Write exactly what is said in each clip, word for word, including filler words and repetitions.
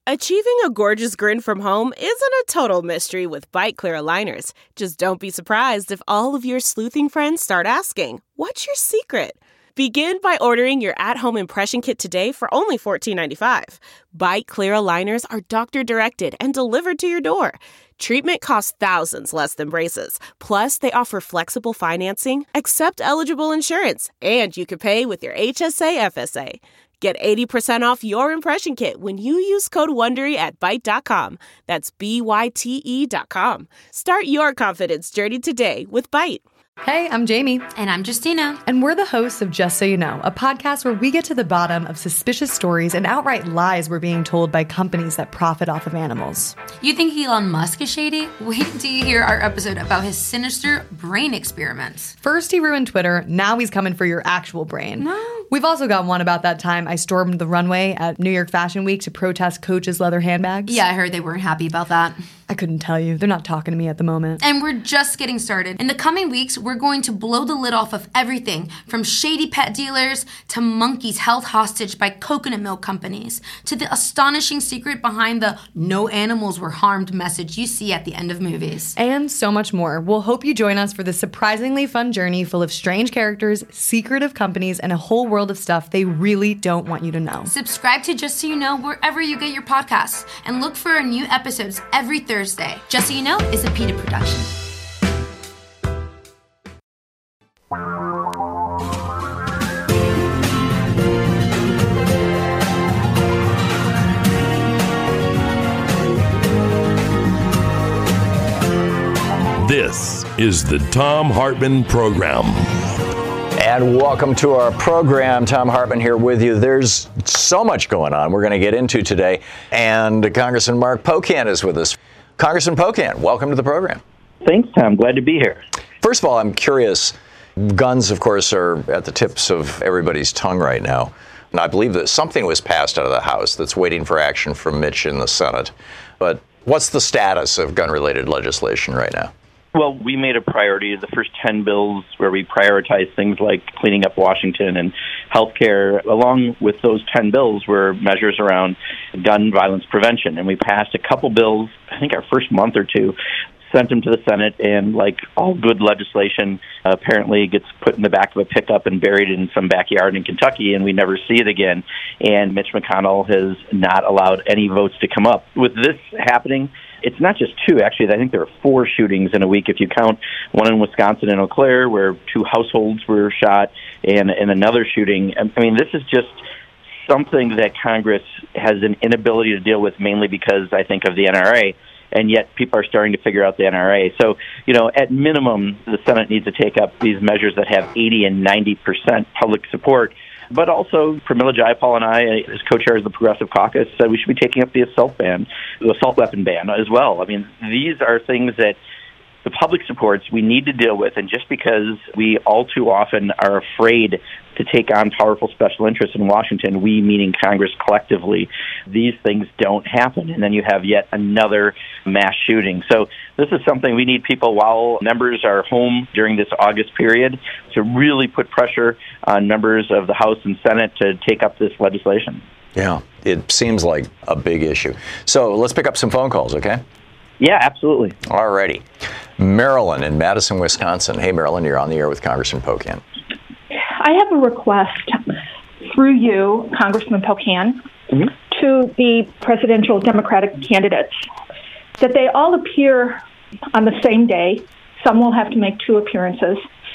Achieving a gorgeous grin from home isn't a total mystery with Byte Clear aligners. Just don't be surprised if all of your sleuthing friends start asking, "What's your secret?" Begin by ordering your at-home impression kit today for only fourteen ninety-five. Byte Clear aligners are doctor-directed and delivered to your door. Treatment costs thousands less than braces. Plus, they offer flexible financing, accept eligible insurance, and you can pay with your H S A F S A. Get eighty percent off your impression kit when you use code WONDERY at byte dot com. That's B Y T E dot com. Start your confidence journey today with Byte. Hey, I'm Jamie. And I'm Justina. And we're the hosts of Just So You Know, a podcast where we get to the bottom of suspicious stories and outright lies we're being told by companies that profit off of animals. You think Elon Musk is shady? Wait until you hear our episode about his sinister brain experiments. First he ruined Twitter, now he's coming for your actual brain. No. We've also got one about that time I stormed the runway at New York Fashion Week to protest Coach's leather handbags. Yeah, I heard they weren't happy about that. I couldn't tell you. They're not talking to me at the moment. And we're just getting started. In the coming weeks, we're going to blow the lid off of everything from shady pet dealers to monkeys held hostage by coconut milk companies to the astonishing secret behind the "no animals were harmed" message you see at the end of movies. And so much more. We'll hope you join us for this surprisingly fun journey full of strange characters, secretive companies, and a whole world of stuff they really don't want you to know. Subscribe to Just So You Know wherever you get your podcasts and look for our new episodes every Thursday. Just So You Know is a PETA production. This is the Thom Hartmann Program. And welcome to our program. Thom Hartmann here with you. There's so much going on we're going to get into today. And Congressman Mark Pocan is with us. Congressman Pocan, welcome to the program. Thanks, Tom. Glad to be here. First of all, I'm curious. Guns, of course, are at the tips of everybody's tongue right now. And I believe that something was passed out of the House that's waiting for action from Mitch in the Senate. But what's the status of gun-related legislation right now? Well, we made a priority the first ten bills where we prioritize things like cleaning up Washington and health care. Along with those ten bills were measures around gun violence prevention. And we passed a couple bills, I think our first month or two, sent them to the Senate, and like all good legislation, uh, apparently gets put in the back of a pickup and buried in some backyard in Kentucky, and we never see it again. And Mitch McConnell has not allowed any votes to come up. With this happening, it's not just two, actually. I think there are four shootings in a week if you count one in Wisconsin in Eau Claire where two households were shot, and, and another shooting. I mean, this is just something that Congress has an inability to deal with, mainly because, I think, of the N R A. And yet people are starting to figure out the N R A. So, you know, at minimum, the Senate needs to take up these measures that have eighty and ninety percent public support. But also, Pramila Jayapal and I, as co-chairs of the Progressive Caucus, said we should be taking up the assault ban, the assault weapon ban as well. I mean, these are things that the public supports we need to deal with, and just because we all too often are afraid to take on powerful special interests in Washington, we meaning Congress collectively, these things don't happen, and then you have yet another mass shooting. So this is something we need people, while members are home during this August period, to really put pressure on members of the House and Senate to take up this legislation. Yeah, it seems like a big issue. So let's pick up some phone calls, okay? Yeah, absolutely. All righty. Marilyn in Madison, Wisconsin. Hey, Marilyn, you're on the air with Congressman Pocan. I have a request through you, Congressman Pocan, mm-hmm. to the presidential Democratic candidates that they all appear on the same day. Some will have to make two appearances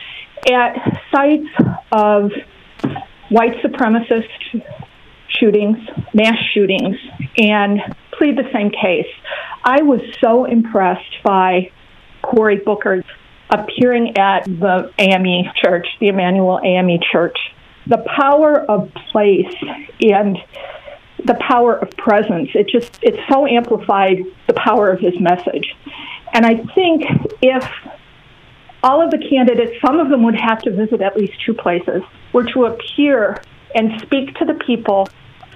at sites of white supremacist shootings, mass shootings, and plead the same case. I was so impressed by Cory Booker appearing at the A M E Church, the Emmanuel A M E Church. The power of place and the power of presence, it just, it so amplified the power of his message. And I think if all of the candidates, some of them would have to visit at least two places, were to appear and speak to the people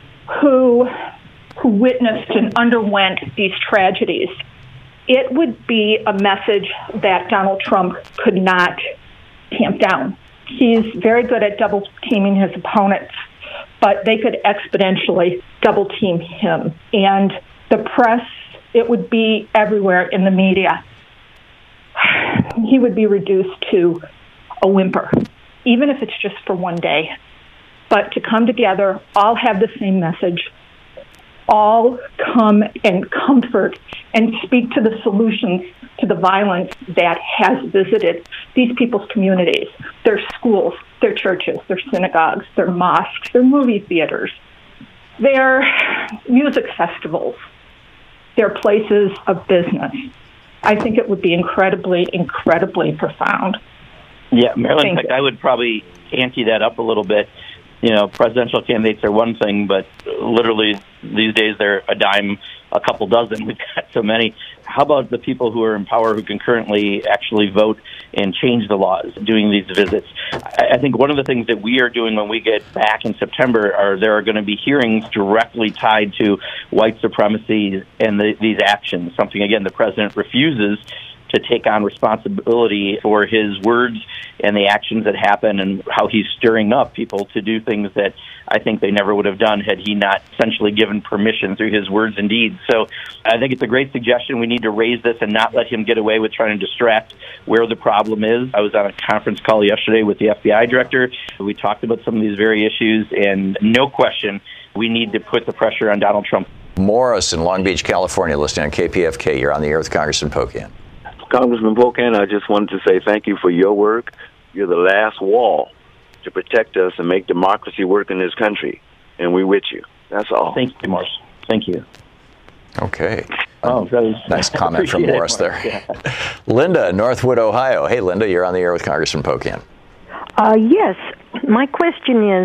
who who witnessed and underwent these tragedies, it would be a message that Donald Trump could not tamp down. He's very good at double teaming his opponents, but they could exponentially double team him. And the press, it would be everywhere in the media. He would be reduced to a whimper, even if it's just for one day. But to come together, all have the same message, all come and comfort and speak to the solutions to the violence that has visited these people's communities, their schools, their churches, their synagogues, their mosques, their movie theaters, their music festivals, their places of business. I think it would be incredibly, incredibly profound. Yeah, Marilyn, Thank in fact, you. I would probably ante that up a little bit. You know, presidential candidates are one thing, but literally these days they're a dime, a couple dozen. We've got so many. How about the people who are in power who can currently actually vote and change the laws doing these visits? I think one of the things that we are doing when we get back in September are there are going to be hearings directly tied to white supremacy and the, these actions, something, again, the president refuses to take on responsibility for his words and the actions that happen and how he's stirring up people to do things that I think they never would have done had he not essentially given permission through his words and deeds. So I think it's a great suggestion. We need to raise this and not let him get away with trying to distract where the problem is. I was on a conference call yesterday with the F B I director. We talked about some of these very issues, and no question, we need to put the pressure on Donald Trump. Morris in Long Beach, California, listening on K P F K. You're on the air with Congressman Pocan. Congressman Pocan, I just wanted to say thank you for your work. You're the last wall to protect us and make democracy work in this country, and we're with you. That's all. Thank you, Morris. Thank you. Okay. Oh, that was, nice comment from Morris it, there. Yeah. Linda in Northwood, Ohio. Hey, Linda, you're on the air with Congressman Pocan. Uh, yes. My question is,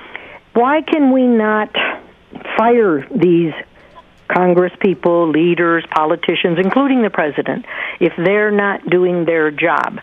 why can we not fire these Congress people, leaders, politicians, including the president, if they're not doing their job?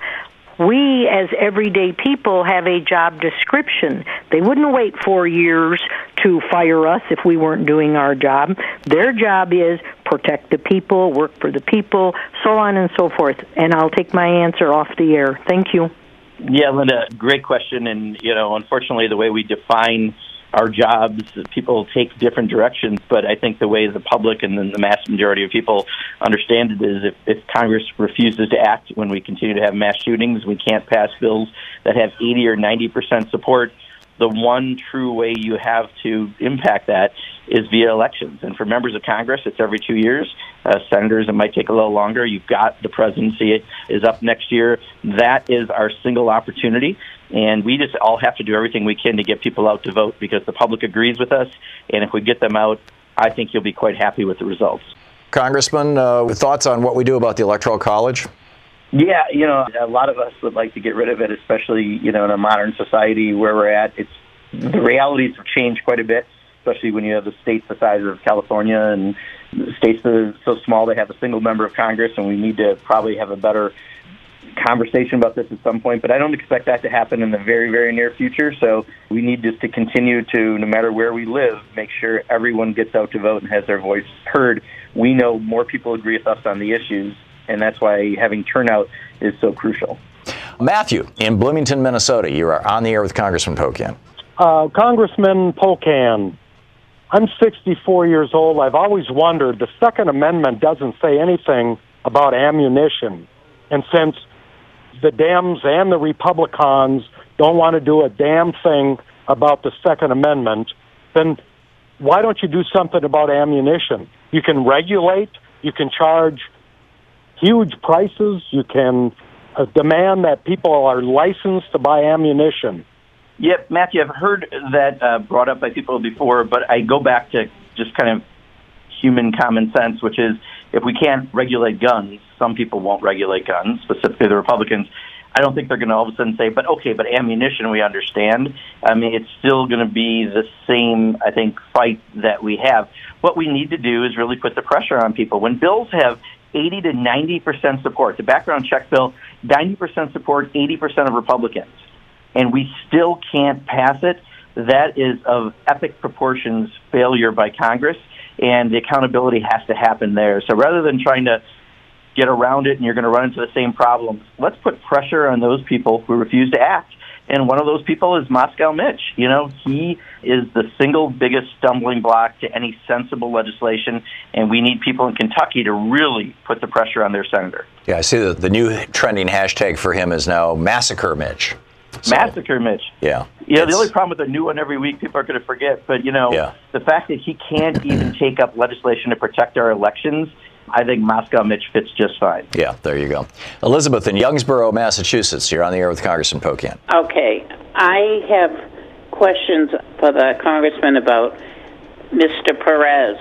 We, as everyday people, have a job description. They wouldn't wait four years to fire us if we weren't doing our job. Their job is protect the people, work for the people, so on and so forth. And I'll take my answer off the air. Thank you. Yeah, Linda, great question. And, you know, unfortunately, the way we define our jobs, people take different directions, but I think the way the public and the mass majority of people understand it is if, if Congress refuses to act when we continue to have mass shootings, we can't pass bills that have eighty or ninety percent support. The one true way you have to impact that is via elections. And for members of Congress, it's every two years. Uh, senators, it might take a little longer. You've got the presidency it is up next year. That is our single opportunity. And we just all have to do everything we can to get people out to vote because the public agrees with us. And if we get them out, I think you'll be quite happy with the results. Congressman, uh, thoughts on what we do about the Electoral College? Yeah, you know, a lot of us would like to get rid of it, especially, you know, in a modern society where we're at. It's the realities have changed quite a bit, especially when you have the states the size of California and states that are so small they have a single member of Congress, and we need to probably have a better conversation about this at some point. But I don't expect that to happen in the very, very near future. So we need just to continue to, no matter where we live, make sure everyone gets out to vote and has their voice heard. We know more people agree with us on the issues, and that's why having turnout is so crucial. Matthew in Bloomington, Minnesota. You are on the air with Congressman Pocan. Uh, Congressman Pocan, I'm sixty-four years old. I've always wondered, the Second Amendment doesn't say anything about ammunition. And since the Dems and the Republicans don't want to do a damn thing about the Second Amendment, then why don't you do something about ammunition? You can regulate, you can charge huge prices, you can uh, demand that people are licensed to buy ammunition. Yep, Matthew, I've heard that uh, brought up by people before, but I go back to just kind of human common sense, which is if we can't regulate guns, some people won't regulate guns, specifically the Republicans. I don't think they're going to all of a sudden say, but okay, but ammunition we understand. I mean, it's still going to be the same, I think, fight that we have. What we need to do is really put the pressure on people. When bills have eighty to ninety percent support, the background check bill, ninety percent support, eighty percent of Republicans, and we still can't pass it, that is of epic proportions failure by Congress, and the accountability has to happen there. So rather than trying to get around it and you're going to run into the same problems. Let's put pressure on those people who refuse to act. And one of those people is Moscow Mitch. You know, he is the single biggest stumbling block to any sensible legislation, and we need people in Kentucky to really put the pressure on their senator. Yeah, I see that the new trending hashtag for him is now Massacre Mitch. So, Massacre Mitch. Yeah. You know, the only problem with a new one every week, people are going to forget. But, you know, yeah. the fact that he can't even take up legislation to protect our elections, I think Moscow Mitch fits just fine. Yeah, there you go. Elizabeth in Youngsboro, Massachusetts. You're on the air with Congressman Pocan. Okay. I have questions for the congressman about Mister Perez.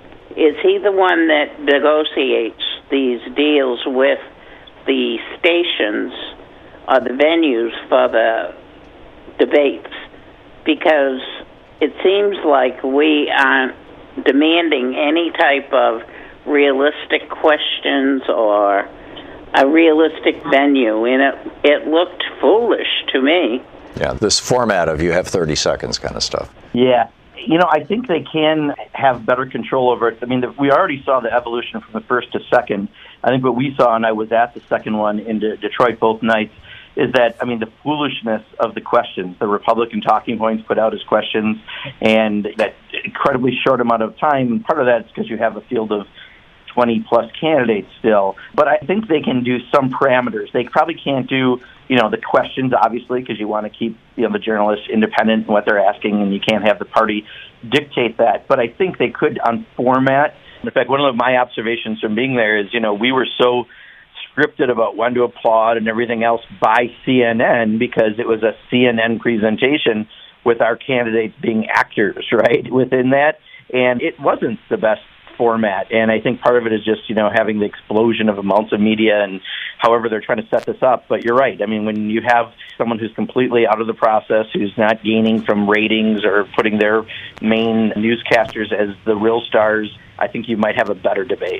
Is he the one that negotiates these deals with the stations or the venues for the debates? Because it seems like we aren't demanding any type of realistic questions or a realistic venue, and it, it looked foolish to me. Yeah, this format of you have thirty seconds kind of stuff. Yeah. You know, I think they can have better control over it. I mean, the, we already saw the evolution from the first to second. I think what we saw, and I was at the second one in De- Detroit both nights, is that, I mean, the foolishness of the questions, the Republican talking points put out as questions, and that incredibly short amount of time. And part of that is because you have a field of twenty-plus candidates still. But I think they can do some parameters. They probably can't do, you know, the questions, obviously, because you want to keep, you know, the journalists independent in what they're asking, and you can't have the party dictate that. But I think they could on format. In fact, one of my observations from being there is, you know, we were so scripted about when to applaud and everything else by C N N because it was a C N N presentation with our candidates being actors, right, within that. And it wasn't the best format. And I think part of it is just, you know, having the explosion of amounts of media and however they're trying to set this up. But you're right. I mean, when you have someone who's completely out of the process, who's not gaining from ratings or putting their main newscasters as the real stars, I think you might have a better debate.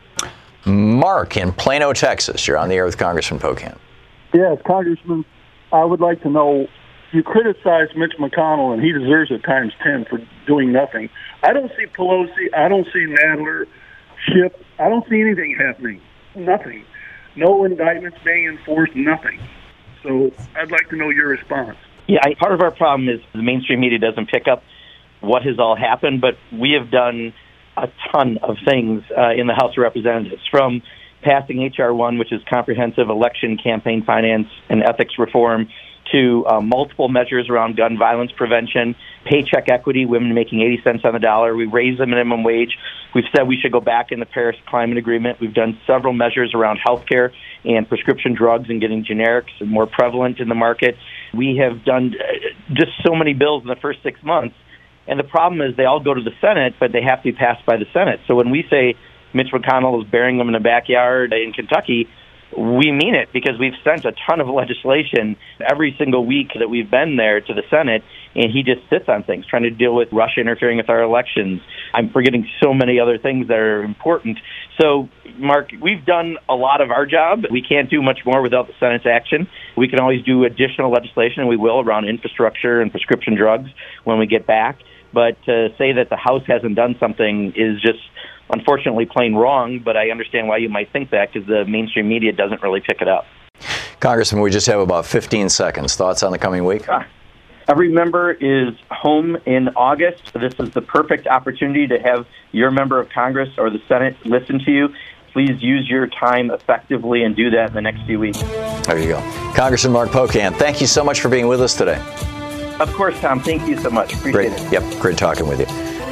Mark in Plano, Texas. You're on the air with Congressman Pocan. Yes, Congressman, I would like to know, you criticize Mitch McConnell, and he deserves it times ten for doing nothing. I don't see Pelosi, I don't see Nadler, Schiff, I don't see anything happening. Nothing. No indictments being enforced, nothing. So I'd like to know your response. Yeah, I, part of our problem is the mainstream media doesn't pick up what has all happened, but we have done a ton of things uh, in the House of Representatives, from passing H R one, which is comprehensive election campaign finance and ethics reform, to uh, multiple measures around gun violence prevention, paycheck equity, women making eighty cents on the dollar. We raised the minimum wage. We've said we should go back in the Paris Climate Agreement. We've done several measures around health care and prescription drugs and getting generics more prevalent in the market. We have done just so many bills in the first six months. And the problem is they all go to the Senate, but they have to be passed by the Senate. So when we say Mitch McConnell is burying them in the backyard in Kentucky, we mean it, because we've sent a ton of legislation every single week that we've been there to the Senate, and he just sits on things, trying to deal with Russia interfering with our elections. I'm forgetting so many other things that are important. So, Mark, we've done a lot of our job. We can't do much more without the Senate's action. We can always do additional legislation, and we will, around infrastructure and prescription drugs when we get back. But to say that the House hasn't done something is just unfortunately plain wrong, but I understand why you might think that, because the mainstream media doesn't really pick it up. Congressman, we just have about fifteen seconds. Thoughts on the coming week? Uh, every member is home in August. This is the perfect opportunity to have your member of Congress or the Senate listen to you. Please use your time effectively and do that in the next few weeks. There you go. Congressman Mark Pocan, thank you so much for being with us today. Of course, Tom. Thank you so much. Appreciate great. it. Yep, great talking with you.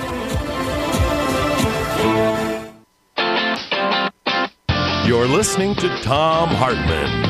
You're listening to Thom Hartmann.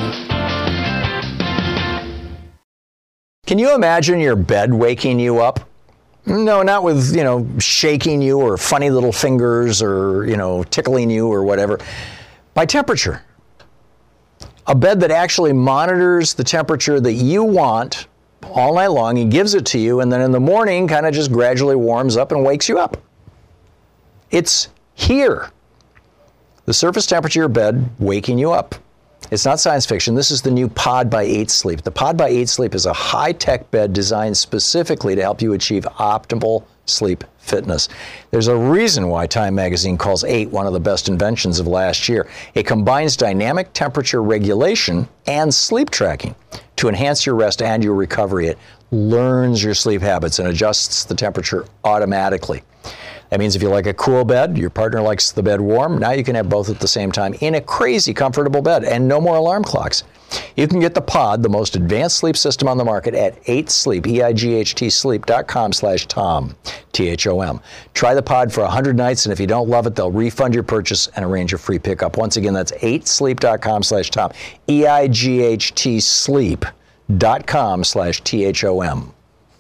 Can you imagine your bed waking you up? No, not with, you know, shaking you or funny little fingers or, you know, tickling you or whatever. By temperature. A bed that actually monitors the temperature that you want all night long and gives it to you, and then in the morning kind of just gradually warms up and wakes you up. It's here. The surface temperature of your bed waking you up. It's not science fiction. This is the new Pod by eight Sleep. The Pod by eight Sleep is a high-tech bed designed specifically to help you achieve optimal sleep fitness. There's a reason why Time magazine calls eight one of the best inventions of last year. It combines dynamic temperature regulation and sleep tracking to enhance your rest and your recovery. It learns your sleep habits and adjusts the temperature automatically. That means if you like a cool bed, your partner likes the bed warm, now you can have both at the same time in a crazy comfortable bed and no more alarm clocks. You can get the Pod, the most advanced sleep system on the market, at eight sleep, E I G H T sleep dot com slash Tom, T H O M. Try the Pod for one hundred nights, and if you don't love it, they'll refund your purchase and arrange a free pickup. Once again, that's eight sleep dot com slash Tom, E I G H T sleep dot com slash T H O M.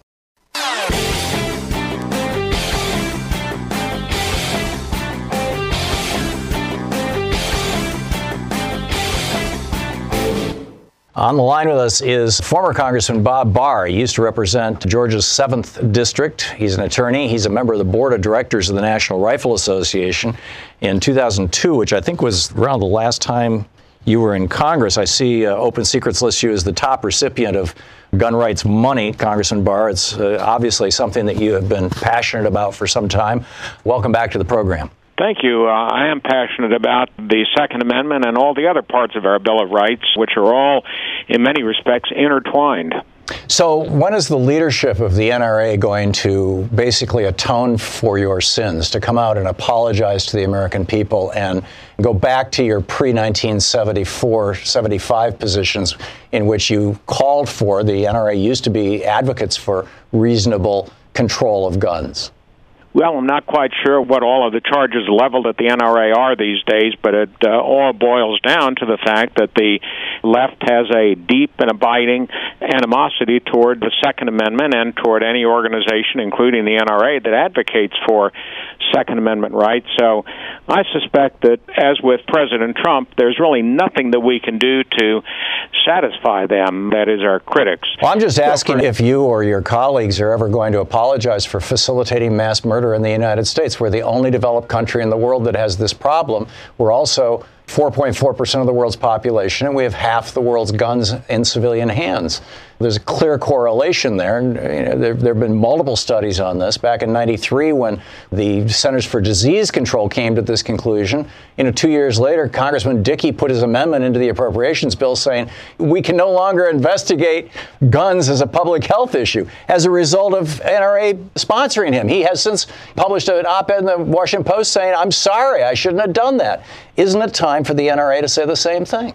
On the line with us is former Congressman Bob Barr. He used to represent Georgia's seventh District. He's an attorney. He's a member of the board of directors of the National Rifle Association. In two thousand two, which I think was around the last time you were in Congress, I see uh, Open Secrets lists you as the top recipient of gun rights money, Congressman Barr. It's uh, obviously something that you have been passionate about for some time. Welcome back to the program. Thank you. Uh, I am passionate about the Second Amendment and all the other parts of our Bill of Rights, which are all, in many respects, intertwined. So when is the leadership of the N R A going to basically atone for your sins, to come out and apologize to the American people and go back to your pre nineteen seventy-four seventy-five positions in which you called for, the N R A used to be advocates for reasonable control of guns? Well, I'm not quite sure what all of the charges leveled at the N R A are these days, but it uh, all boils down to the fact that the left has a deep and abiding animosity toward the Second Amendment and toward any organization, including the N R A, that advocates for Second Amendment rights. So I suspect that, as with President Trump, there's really nothing that we can do to satisfy them, that is, our critics. Well, I'm just asking if you or your colleagues are ever going to apologize for facilitating mass murder in the United States. We're the only developed country in the world that has this problem. We're also four point four percent of the world's population, and we have half the world's guns in civilian hands. There's a clear correlation there, and you know, there, there have been multiple studies on this. Back in ninety-three, when the Centers for Disease Control came to this conclusion, you know, two years later, Congressman Dickey put his amendment into the appropriations bill saying we can no longer investigate guns as a public health issue as a result of N R A sponsoring him. He has since published an op-ed in the Washington Post saying, I'm sorry, I shouldn't have done that. Isn't it time for the N R A to say the same thing?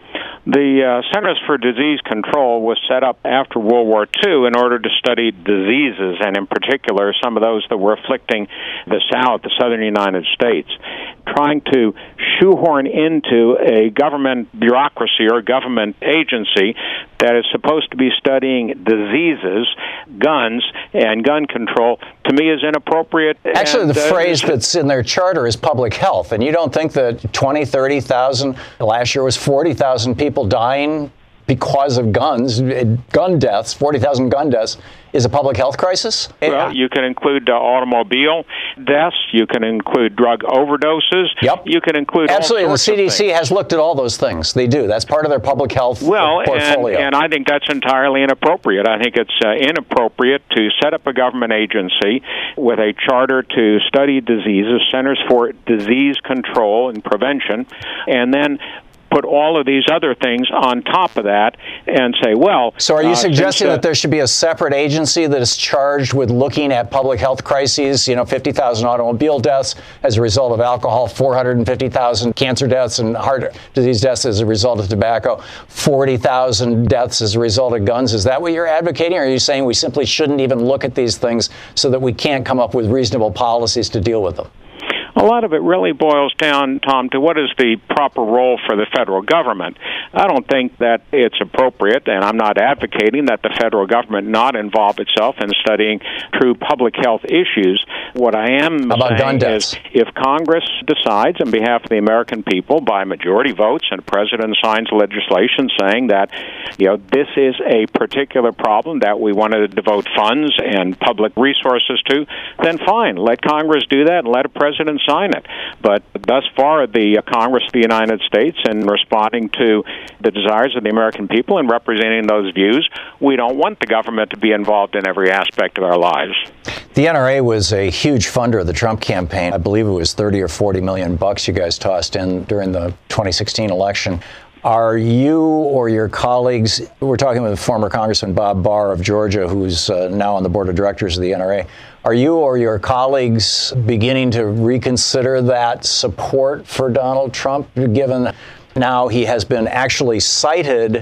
The uh, Centers for Disease Control was set up after World War Two in order to study diseases, and in particular some of those that were afflicting the South, the southern United States, trying to shoehorn into a government bureaucracy or government agency that is supposed to be studying diseases, guns, and gun control, to me is inappropriate. Actually, and, the uh, phrase that's in their charter is public health, and you don't think that twenty, thirty thousand, last year was forty thousand people dying because of guns, gun deaths, forty thousand gun deaths, is a public health crisis? Well, you can include uh, automobile deaths. You can include drug overdoses. Yep. You can include Absolutely. all The sorts C D of C things. has looked at all those things. They do. That's part of their public health well, portfolio. And, and I think that's entirely inappropriate. I think it's uh, inappropriate to set up a government agency with a charter to study diseases, Centers for Disease Control and Prevention, and then put all of these other things on top of that and say, well... So are you uh, suggesting since, uh, that there should be a separate agency that is charged with looking at public health crises, you know, fifty thousand automobile deaths as a result of alcohol, four hundred fifty thousand cancer deaths and heart disease deaths as a result of tobacco, forty thousand deaths as a result of guns? Is that what you're advocating, or are you saying we simply shouldn't even look at these things so that we can't come up with reasonable policies to deal with them? A lot of it really boils down, Tom, to what is the proper role for the federal government. I don't think that it's appropriate, and I'm not advocating that the federal government not involve itself in studying true public health issues. What I am How about gun saying deaths? is if Congress decides on behalf of the American people by majority votes and the president signs legislation saying that, you know, this is a particular problem that we want to devote funds and public resources to, then fine, let Congress do that and let a president sign it. But thus far, the Congress of the United States, in responding to the desires of the American people and representing those views, we don't want the government to be involved in every aspect of our lives. The N R A was a huge funder of the Trump campaign. I believe it was thirty or forty million bucks you guys tossed in during the twenty sixteen election. Are you or your colleagues, we're talking with former Congressman Bob Barr of Georgia, who's uh, now on the board of directors of the N R A, are you or your colleagues beginning to reconsider that support for Donald Trump, given now he has been actually cited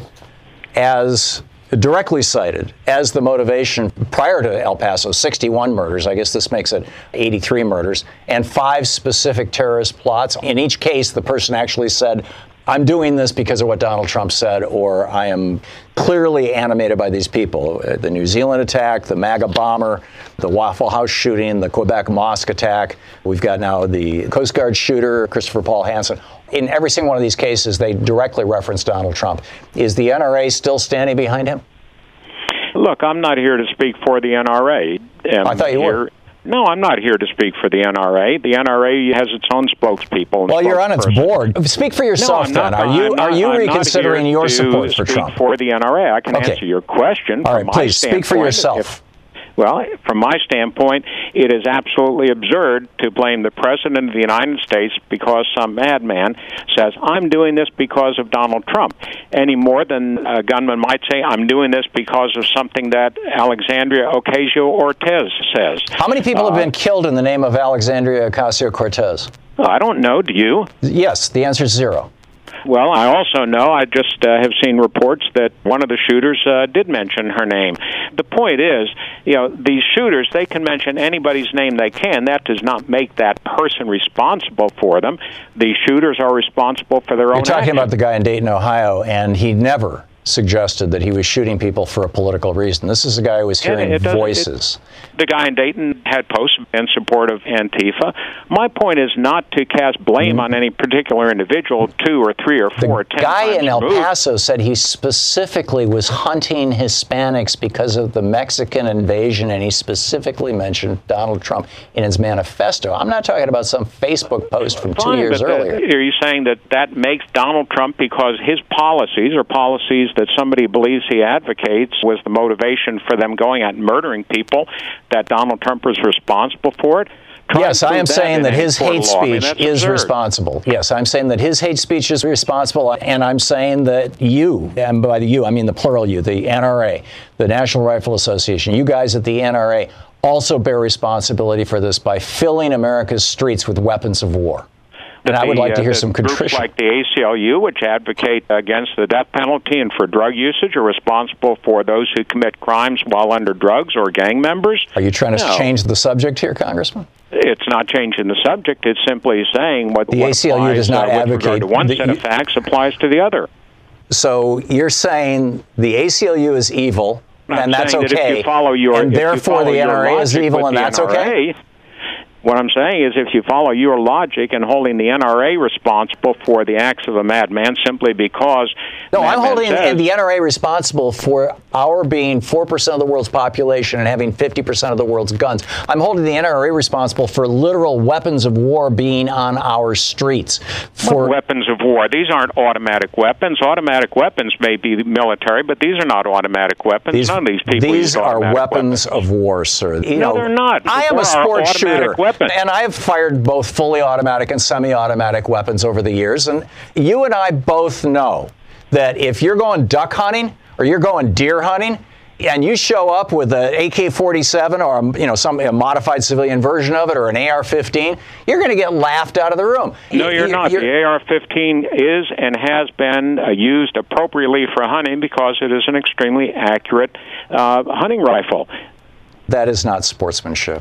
as, directly cited as the motivation prior to El Paso, sixty-one murders, I guess this makes it eighty-three murders, and five specific terrorist plots. In each case, the person actually said, I'm doing this because of what Donald Trump said, or I am clearly animated by these people. The New Zealand attack, the MAGA bomber, the Waffle House shooting, the Quebec mosque attack. We've got now the Coast Guard shooter, Christopher Paul Hansen. In every single one of these cases, they directly reference Donald Trump. Is the N R A still standing behind him? Look, I'm not here to speak for the N R A. I thought you here, were. No, I'm not here to speak for the N R A. The N R A has its own spokespeople. And well, you're on its board. Speak for yourself, no, then. Not, are you not, are you I'm reconsidering your support for Trump? For the N R A, I can okay. answer your question. All right, from my please speak for yourself. If, Well, from my standpoint, it is absolutely absurd to blame the President of the United States because some madman says, I'm doing this because of Donald Trump, any more than a gunman might say, I'm doing this because of something that Alexandria Ocasio-Cortez says. How many people uh, have been killed in the name of Alexandria Ocasio-Cortez? I don't know. Do you? Yes, the answer is zero. Well, I also know, I just uh, have seen reports that one of the shooters uh, did mention her name. The point is, you know, these shooters, they can mention anybody's name they can. That does not make that person responsible for them. The shooters are responsible for their You're own You're talking actions. about the guy in Dayton, Ohio, and he never suggested that he was shooting people for a political reason. This is a guy who was hearing it, it voices. It, the guy in Dayton had posts in support of Antifa. My point is not to cast blame mm-hmm. on any particular individual, two or three or four. The guy in El Paso said he specifically was hunting Hispanics because of the Mexican invasion, and he specifically mentioned Donald Trump in his manifesto. I'm not talking about some Facebook post from Fine, two years but earlier. Are you saying that that makes Donald Trump, because his policies or policies that somebody believes he advocates was the motivation for them going out and murdering people, that Donald Trump was responsible for it? Try yes, I am saying that his hate speech I mean, is absurd. responsible. Yes, I'm saying that his hate speech is responsible, and I'm saying that you, and by the you, I mean the plural you, the N R A, the National Rifle Association, you guys at the N R A also bear responsibility for this by filling America's streets with weapons of war. And I would like to hear uh, some contrition. Groups like the A C L U, which advocate against the death penalty and for drug usage, are responsible for those who commit crimes while under drugs or gang members. Are you trying to no. change the subject here, Congressman? It's not changing the subject. It's simply saying what the what A C L U applies, does not uh, with advocate regard to one the, set of facts applies to the other. So you're saying the A C L U is evil, I'm and that's saying okay, that if you follow your, and therefore the N R A is evil, and that's N R A, okay? What I'm saying is if you follow your logic and holding the N R A responsible for the acts of a madman simply because... No, I'm holding says, the N R A responsible for our being four percent of the world's population and having fifty percent of the world's guns. I'm holding the N R A responsible for literal weapons of war being on our streets. For weapons of war. These aren't automatic weapons. Automatic weapons may be military, but these are not automatic weapons. These, None of these people These are weapons, weapons of war, sir. You no, know, they're not. I am war a sports shooter. Weapons. And I've fired both fully automatic and semi-automatic weapons over the years. And you and I both know that if you're going duck hunting or you're going deer hunting and you show up with an A K forty-seven or you know some a modified civilian version of it or an A R fifteen, you're going to get laughed out of the room. No, you're, you're not. You're, the A R fifteen is and has been uh, used appropriately for hunting because it is an extremely accurate uh, hunting rifle. That is not sportsmanship.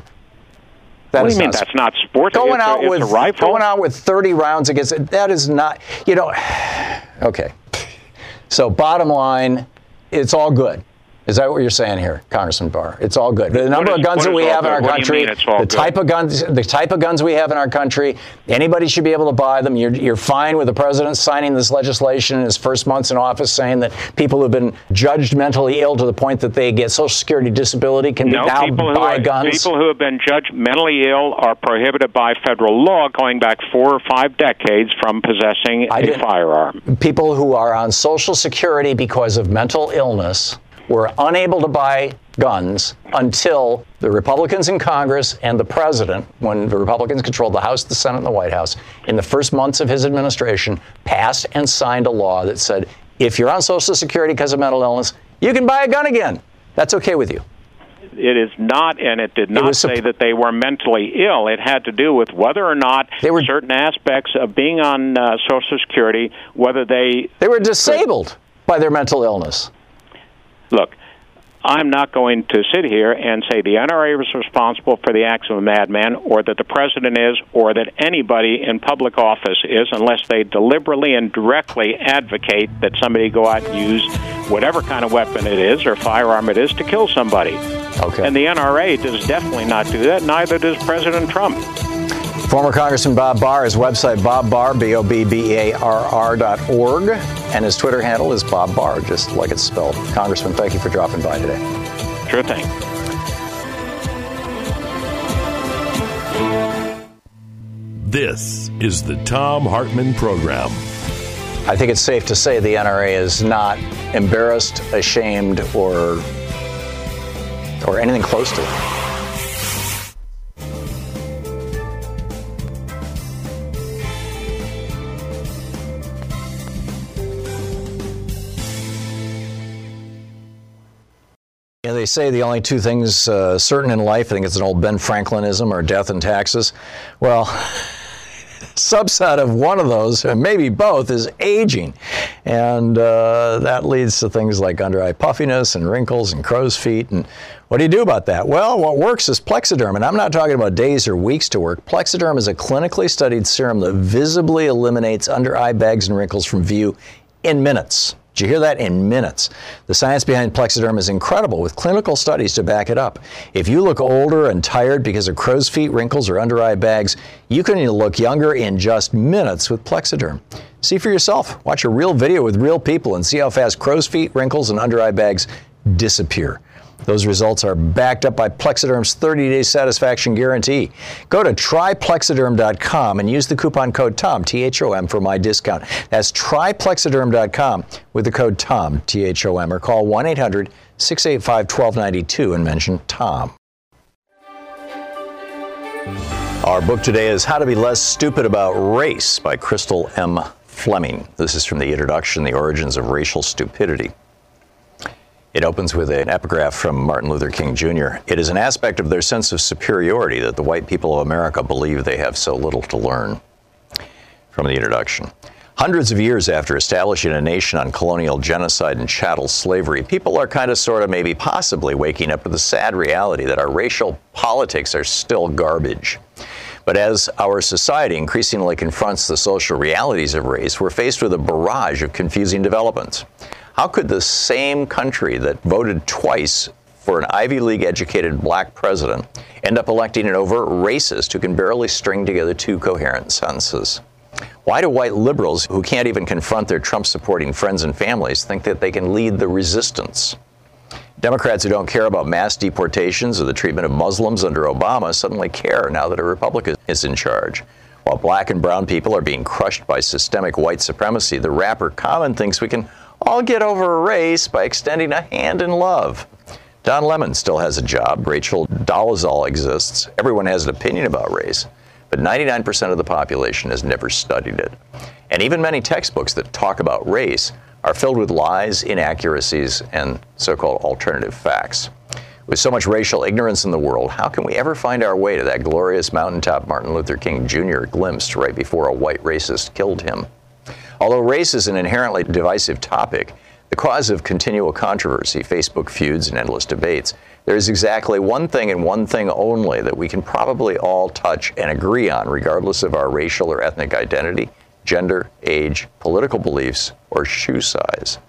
That what do you mean not that's not sport? Going it's out a, with a rifle? Going out with thirty rounds against it, that is not, you know, okay. So bottom line, it's all good. Is that what you're saying here, Congressman Barr? It's all good. The number is, of guns that we have in our country, the type of guns, the type of guns we have in our country, anybody should be able to buy them. You're, you're fine with the president signing this legislation in his first months in office, saying that people who've been judged mentally ill to the point that they get Social Security disability can no, now people buy who are, guns. People who have been judged mentally ill are prohibited by federal law going back four or five decades from possessing I a did, firearm. People who are on Social Security because of mental illness were unable to buy guns until the Republicans in Congress and the president, when the Republicans controlled the House, the Senate, and the White House, in the first months of his administration, passed and signed a law that said, if you're on Social Security because of mental illness, you can buy a gun again. That's okay with you. It is not, and it did not it say that they were mentally ill. It had to do with whether or not they were, certain aspects of being on uh, Social Security, whether they... They were disabled could, by their mental illness. Look, I'm not going to sit here and say the N R A was responsible for the acts of a madman, or that the president is, or that anybody in public office is, unless they deliberately and directly advocate that somebody go out and use whatever kind of weapon it is or firearm it is to kill somebody. Okay. And the N R A does definitely not do that. Neither does President Trump. Former Congressman Bob Barr, his website, Bob Barr, B O B B A R R dot org, and his Twitter handle is Bob Barr, just like it's spelled. Congressman, thank you for dropping by today. Sure thing. This is the Thom Hartmann Program. I think it's safe to say the N R A is not embarrassed, ashamed, or or anything close to it. Yeah, they say the only two things uh, certain in life, I think it's an old Ben Franklinism, are death and taxes. Well, subset of one of those, and maybe both, is aging. And uh, that leads to things like under-eye puffiness and wrinkles and crow's feet. And what do you do about that? Well, what works is Plexiderm. And I'm not talking about days or weeks to work. Plexiderm is a clinically studied serum that visibly eliminates under-eye bags and wrinkles from view in minutes. Did you hear that? In minutes. The science behind Plexiderm is incredible, with clinical studies to back it up. If you look older and tired because of crow's feet, wrinkles, or under-eye bags, you can look younger in just minutes with Plexiderm. See for yourself. Watch a real video with real people and see how fast crow's feet, wrinkles, and under-eye bags disappear. Those results are backed up by Plexiderm's thirty-day satisfaction guarantee. Go to try plexiderm dot com and use the coupon code TOM, T H O M, for my discount. That's try plexiderm dot com with the code TOM, T H O M, or call one eight hundred, six eight five, one two nine two and mention Tom. Our book today is How to Be Less Stupid About Race by Crystal M. Fleming. This is from the introduction, The Origins of Racial Stupidity. It opens with an epigraph from Martin Luther King Junior It is an aspect of their sense of superiority that the white people of America believe they have so little to learn. From the introduction. Hundreds of years after establishing a nation on colonial genocide and chattel slavery, people are kind of, sort of, maybe possibly waking up to the sad reality that our racial politics are still garbage. But as our society increasingly confronts the social realities of race, we're faced with a barrage of confusing developments. How could the same country that voted twice for an Ivy League educated black president end up electing an overt racist who can barely string together two coherent sentences? Why do white liberals who can't even confront their Trump-supporting friends and families think that they can lead the resistance? Democrats who don't care about mass deportations or the treatment of Muslims under Obama suddenly care now that a Republican is in charge. While black and brown people are being crushed by systemic white supremacy, the rapper Common thinks we can all get over a race by extending a hand in love. Don Lemon still has a job. Rachel Dolezal exists. Everyone has an opinion about race, but ninety-nine percent of the population has never studied it. And even many textbooks that talk about race are filled with lies, inaccuracies, and so-called alternative facts. With so much racial ignorance in the world, how can we ever find our way to that glorious mountaintop Martin Luther King Junior glimpsed right before a white racist killed him? Although race is an inherently divisive topic, the cause of continual controversy, Facebook feuds, and endless debates, there is exactly one thing and one thing only that we can probably all touch and agree on, regardless of our racial or ethnic identity, gender, age, political beliefs, or shoe size.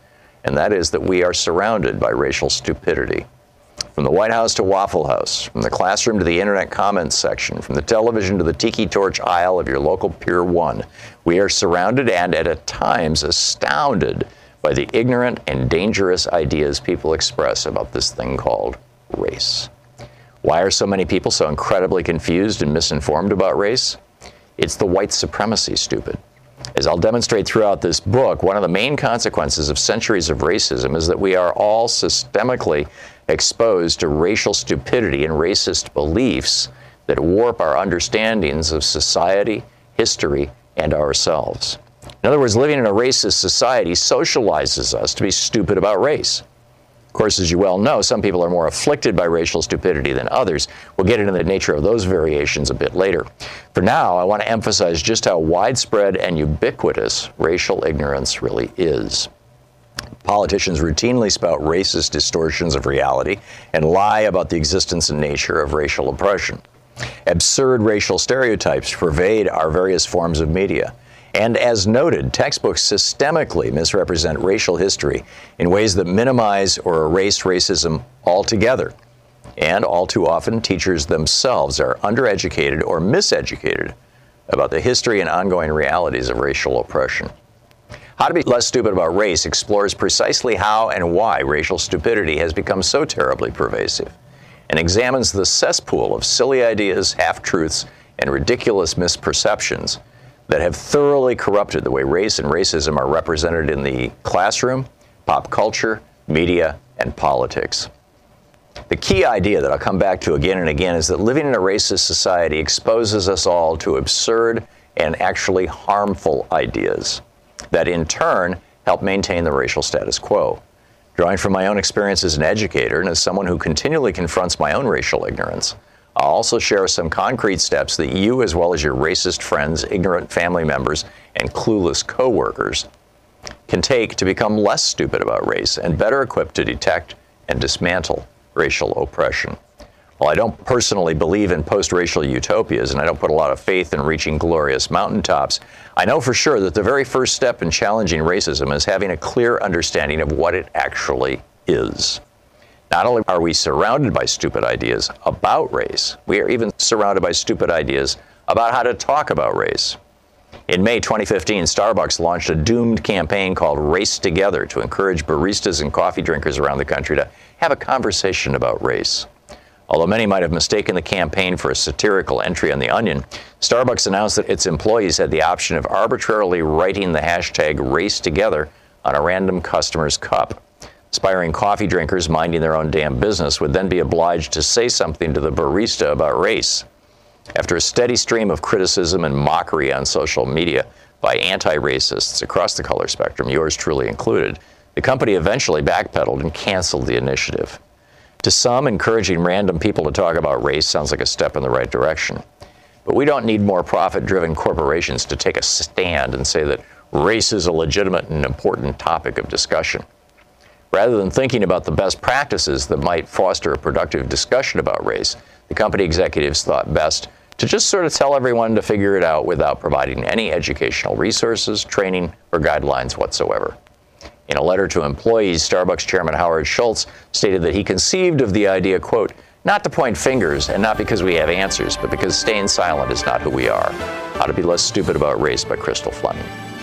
and that is that we are surrounded by racial stupidity. From the White House to Waffle House, from the classroom to the internet comments section, from the television to the tiki torch aisle of your local Pier one, we are surrounded and at times astounded by the ignorant and dangerous ideas people express about this thing called race. Why are so many people so incredibly confused and misinformed about race? It's the white supremacy, stupid. As I'll demonstrate throughout this book, one of the main consequences of centuries of racism is that we are all systemically exposed to racial stupidity and racist beliefs that warp our understandings of society, history, and ourselves. In other words, living in a racist society socializes us to be stupid about race. Of course, as you well know, some people are more afflicted by racial stupidity than others. We'll get into the nature of those variations a bit later. For now, I want to emphasize just how widespread and ubiquitous racial ignorance really is. Politicians routinely spout racist distortions of reality and lie about the existence and nature of racial oppression. Absurd racial stereotypes pervade our various forms of media. And as noted, textbooks systemically misrepresent racial history in ways that minimize or erase racism altogether. And all too often, teachers themselves are undereducated or miseducated about the history and ongoing realities of racial oppression. How to Be Less Stupid About Race explores precisely how and why racial stupidity has become so terribly pervasive, and examines the cesspool of silly ideas, half-truths, and ridiculous misperceptions that have thoroughly corrupted the way race and racism are represented in the classroom, pop culture, media, and politics. The key idea that I'll come back to again and again is that living in a racist society exposes us all to absurd and actually harmful ideas that in turn help maintain the racial status quo. Drawing from my own experience as an educator and as someone who continually confronts my own racial ignorance, I'll also share some concrete steps that you, as well as your racist friends, ignorant family members, and clueless coworkers, can take to become less stupid about race and better equipped to detect and dismantle racial oppression. While I don't personally believe in post-racial utopias, and I don't put a lot of faith in reaching glorious mountaintops, I know for sure that the very first step in challenging racism is having a clear understanding of what it actually is. Not only are we surrounded by stupid ideas about race, we are even surrounded by stupid ideas about how to talk about race. In May twenty fifteen, Starbucks launched a doomed campaign called Race Together to encourage baristas and coffee drinkers around the country to have a conversation about race. Although many might have mistaken the campaign for a satirical entry on The Onion, Starbucks announced that its employees had the option of arbitrarily writing the hashtag Race Together on a random customer's cup. Aspiring coffee drinkers minding their own damn business would then be obliged to say something to the barista about race. After a steady stream of criticism and mockery on social media by anti-racists across the color spectrum, yours truly included, the company eventually backpedaled and canceled the initiative. To some, encouraging random people to talk about race sounds like a step in the right direction. But we don't need more profit-driven corporations to take a stand and say that race is a legitimate and important topic of discussion. Rather than thinking about the best practices that might foster a productive discussion about race, the company executives thought best to just sort of tell everyone to figure it out without providing any educational resources, training, or guidelines whatsoever. In a letter to employees, Starbucks chairman Howard Schultz stated that he conceived of the idea, quote, not to point fingers and not because we have answers, but because staying silent is not who we are. How to Be Less Stupid About Race by Crystal Fleming.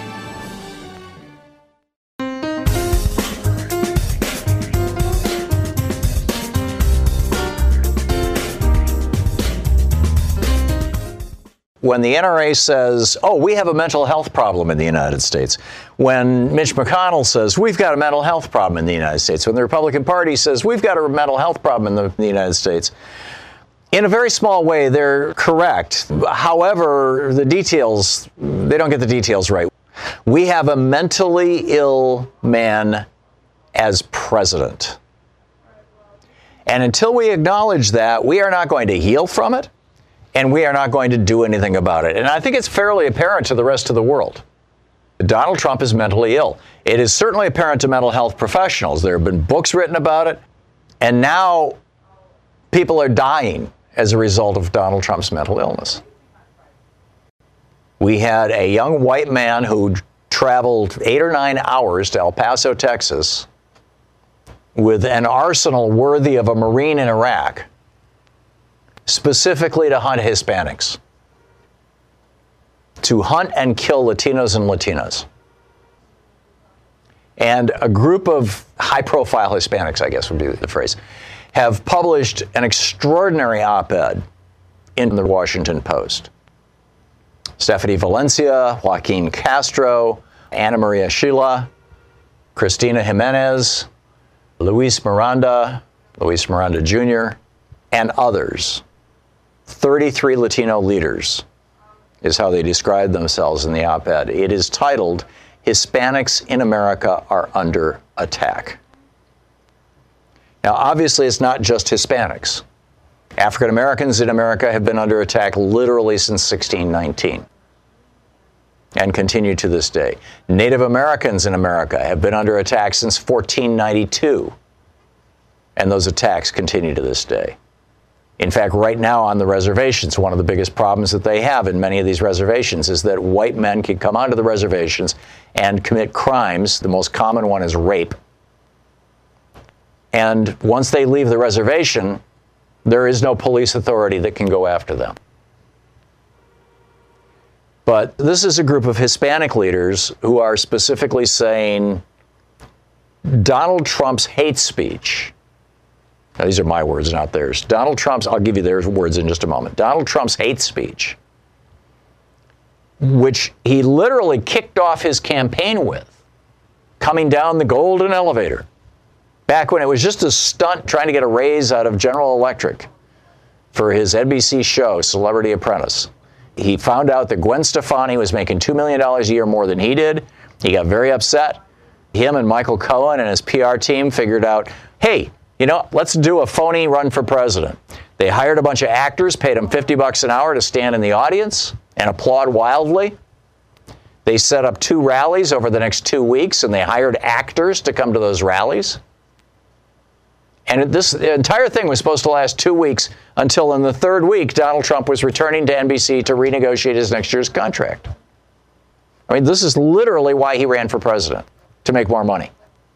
When the N R A says, oh, we have a mental health problem in the United States, when Mitch McConnell says, we've got a mental health problem in the United States, when the Republican Party says, we've got a mental health problem in the, in the United States, in a very small way, they're correct. However, the details, they don't get the details right. We have a mentally ill man as president. And until we acknowledge that, we are not going to heal from it. And we are not going to do anything about it. And I think it's fairly apparent to the rest of the world. Donald Trump is mentally ill. It is certainly apparent to mental health professionals. There have been books written about it. And now people are dying as a result of Donald Trump's mental illness. We had a young white man who traveled eight or nine hours to El Paso, Texas, with an arsenal worthy of a Marine in Iraq, specifically to hunt Hispanics, to hunt and kill Latinos and Latinas. And a group of high-profile Hispanics, I guess would be the phrase, have published an extraordinary op-ed in the Washington Post. Stephanie Valencia, Joaquin Castro, Ana Maria Schila, Cristina Jimenez, Luis Miranda, Luis Miranda Junior, and others. thirty-three Latino leaders is how they describe themselves in the op-ed. It is titled, Hispanics in America Are Under Attack. Now, obviously, it's not just Hispanics. African Americans in America have been under attack literally since sixteen nineteen and continue to this day. Native Americans in America have been under attack since fourteen ninety-two, and those attacks continue to this day. In fact, right now on the reservations, one of the biggest problems that they have in many of these reservations is that white men can come onto the reservations and commit crimes. The most common one is rape. And once they leave the reservation, there is no police authority that can go after them. But this is a group of Hispanic leaders who are specifically saying Donald Trump's hate speech. Now, these are my words, not theirs. Donald Trump's, I'll give you their words in just a moment. Donald Trump's hate speech, which he literally kicked off his campaign with, coming down the golden elevator, back when it was just a stunt trying to get a raise out of General Electric for his N B C show, Celebrity Apprentice. He found out that Gwen Stefani was making two million dollars a year more than he did. He got very upset. Him and Michael Cohen and his P R team figured out, hey, you know, let's do a phony run for president. They hired a bunch of actors, paid them fifty bucks an hour to stand in the audience and applaud wildly. They set up two rallies over the next two weeks, and they hired actors to come to those rallies. And this the entire thing was supposed to last two weeks until in the third week, Donald Trump was returning to N B C to renegotiate his next year's contract. I mean, this is literally why he ran for president, to make more money.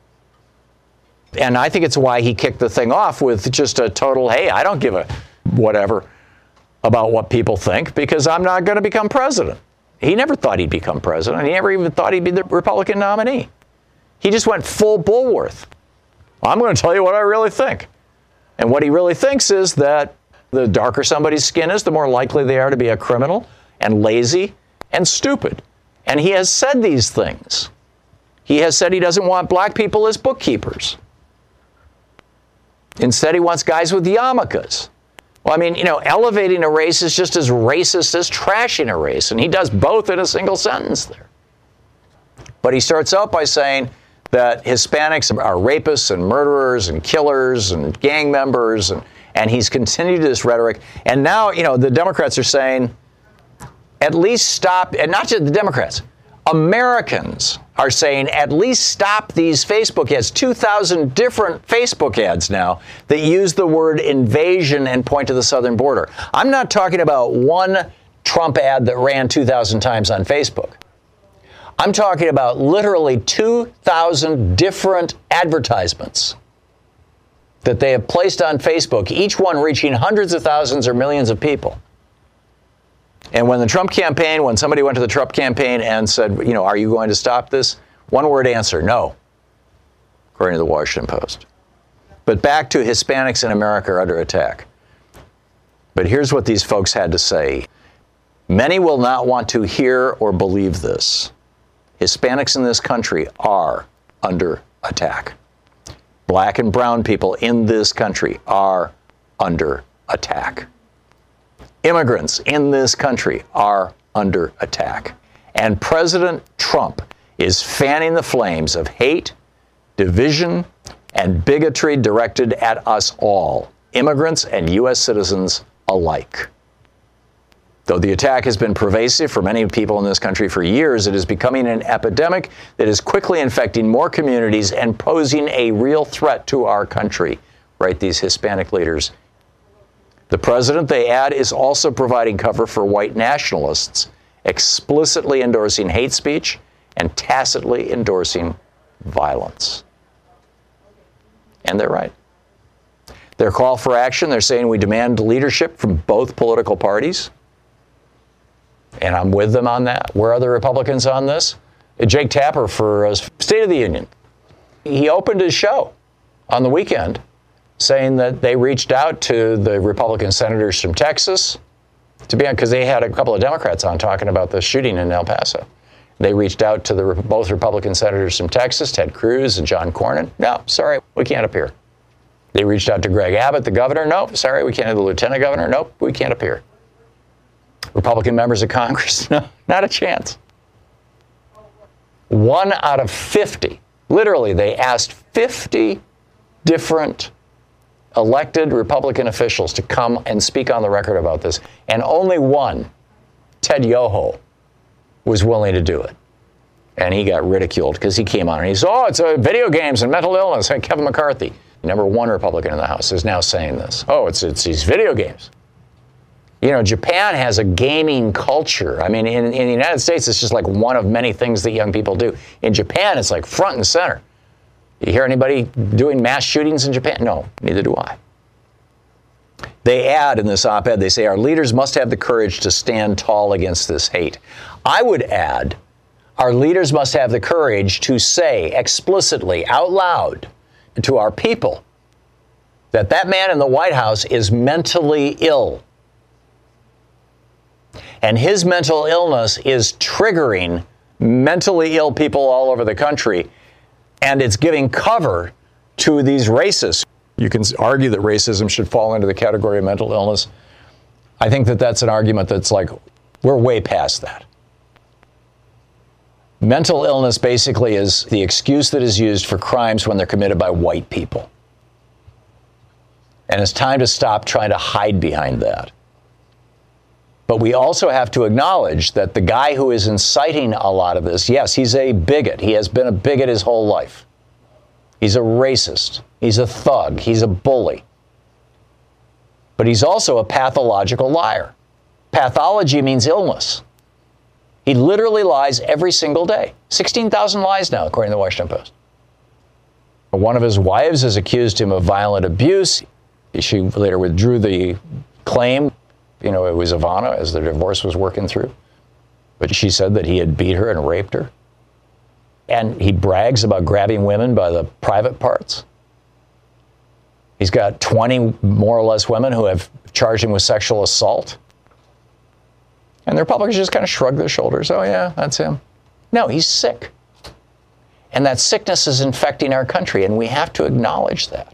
And I think it's why he kicked the thing off with just a total, hey, I don't give a whatever about what people think because I'm not going to become president. He never thought he'd become president. He never even thought he'd be the Republican nominee. He just went full Bulworth. I'm going to tell you what I really think. And what he really thinks is that the darker somebody's skin is, the more likely they are to be a criminal and lazy and stupid. And he has said these things. He has said he doesn't want black people as bookkeepers. Instead, he wants guys with yarmulkes. Well, I mean, you know, elevating a race is just as racist as trashing a race, and he does both in a single sentence there. But he starts out by saying that Hispanics are rapists and murderers and killers and gang members, and, and he's continued this rhetoric. And now, you know, the Democrats are saying, at least stop, and not just the Democrats, Americans are saying, at least stop these Facebook ads. two thousand different Facebook ads now that use the word invasion and point to the southern border. I'm not talking about one Trump ad that ran two thousand times on Facebook. I'm talking about literally two thousand different advertisements that they have placed on Facebook, each one reaching hundreds of thousands or millions of people. And when the Trump campaign, when somebody went to the Trump campaign and said, you know, are you going to stop this? One word answer, no, according to the Washington Post. But back to Hispanics in America are under attack. But here's what these folks had to say. Many will not want to hear or believe this. Hispanics in this country are under attack. Black and brown people in this country are under attack. Immigrants in this country are under attack. And President Trump is fanning the flames of hate, division, and bigotry directed at us all, immigrants and U S citizens alike. Though the attack has been pervasive for many people in this country for years, it is becoming an epidemic that is quickly infecting more communities and posing a real threat to our country, write these Hispanic leaders. The president, they add, is also providing cover for white nationalists, explicitly endorsing hate speech and tacitly endorsing violence. And they're right. Their call for action, they're saying we demand leadership from both political parties. And I'm with them on that. Where are the Republicans on this? Jake Tapper for uh, State of the Union. He opened his show on the weekend saying that they reached out to the Republican senators from Texas to be on, because they had a couple of Democrats on talking about the shooting in El Paso. They reached out to the both Republican senators from Texas, Ted Cruz and John Cornyn. No, sorry, we can't appear. They reached out to Greg Abbott, the governor. Nope, sorry, we can't have the lieutenant governor. Nope, we can't appear. Republican members of Congress, no, not a chance. One out of fifty. Literally, they asked fifty different elected Republican officials to come and speak on the record about this, and only one, Ted Yoho, was willing to do it. And he got ridiculed because he came on and he said, oh, it's uh, video games and mental illness. And Kevin McCarthy, number one Republican in the House, is now saying this. Oh, it's it's these video games. You know, Japan has a gaming culture. I mean, in, in the United States, it's just like one of many things that young people do. In Japan, it's like front and center. You hear anybody doing mass shootings in Japan? No, neither do I. They add in this op-ed, they say, our leaders must have the courage to stand tall against this hate. I would add, our leaders must have the courage to say explicitly, out loud, to our people, that that man in the White House is mentally ill. And his mental illness is triggering mentally ill people all over the country, and it's giving cover to these racists. You can argue that racism should fall into the category of mental illness. I think that that's an argument that's like, we're way past that. Mental illness basically is the excuse that is used for crimes when they're committed by white people. And it's time to stop trying to hide behind that. But we also have to acknowledge that the guy who is inciting a lot of this, yes, he's a bigot. He has been a bigot his whole life. He's a racist. He's a thug. He's a bully. But he's also a pathological liar. Pathology means illness. He literally lies every single day. sixteen thousand lies now, according to the Washington Post. One of his wives has accused him of violent abuse. She later withdrew the claim. You know, it was Ivana as the divorce was working through. But she said that he had beat her and raped her. And he brags about grabbing women by the private parts. He's got twenty more or less women who have charged him with sexual assault. And the Republicans just kind of shrug their shoulders. Oh, yeah, that's him. No, he's sick. And that sickness is infecting our country, and we have to acknowledge that.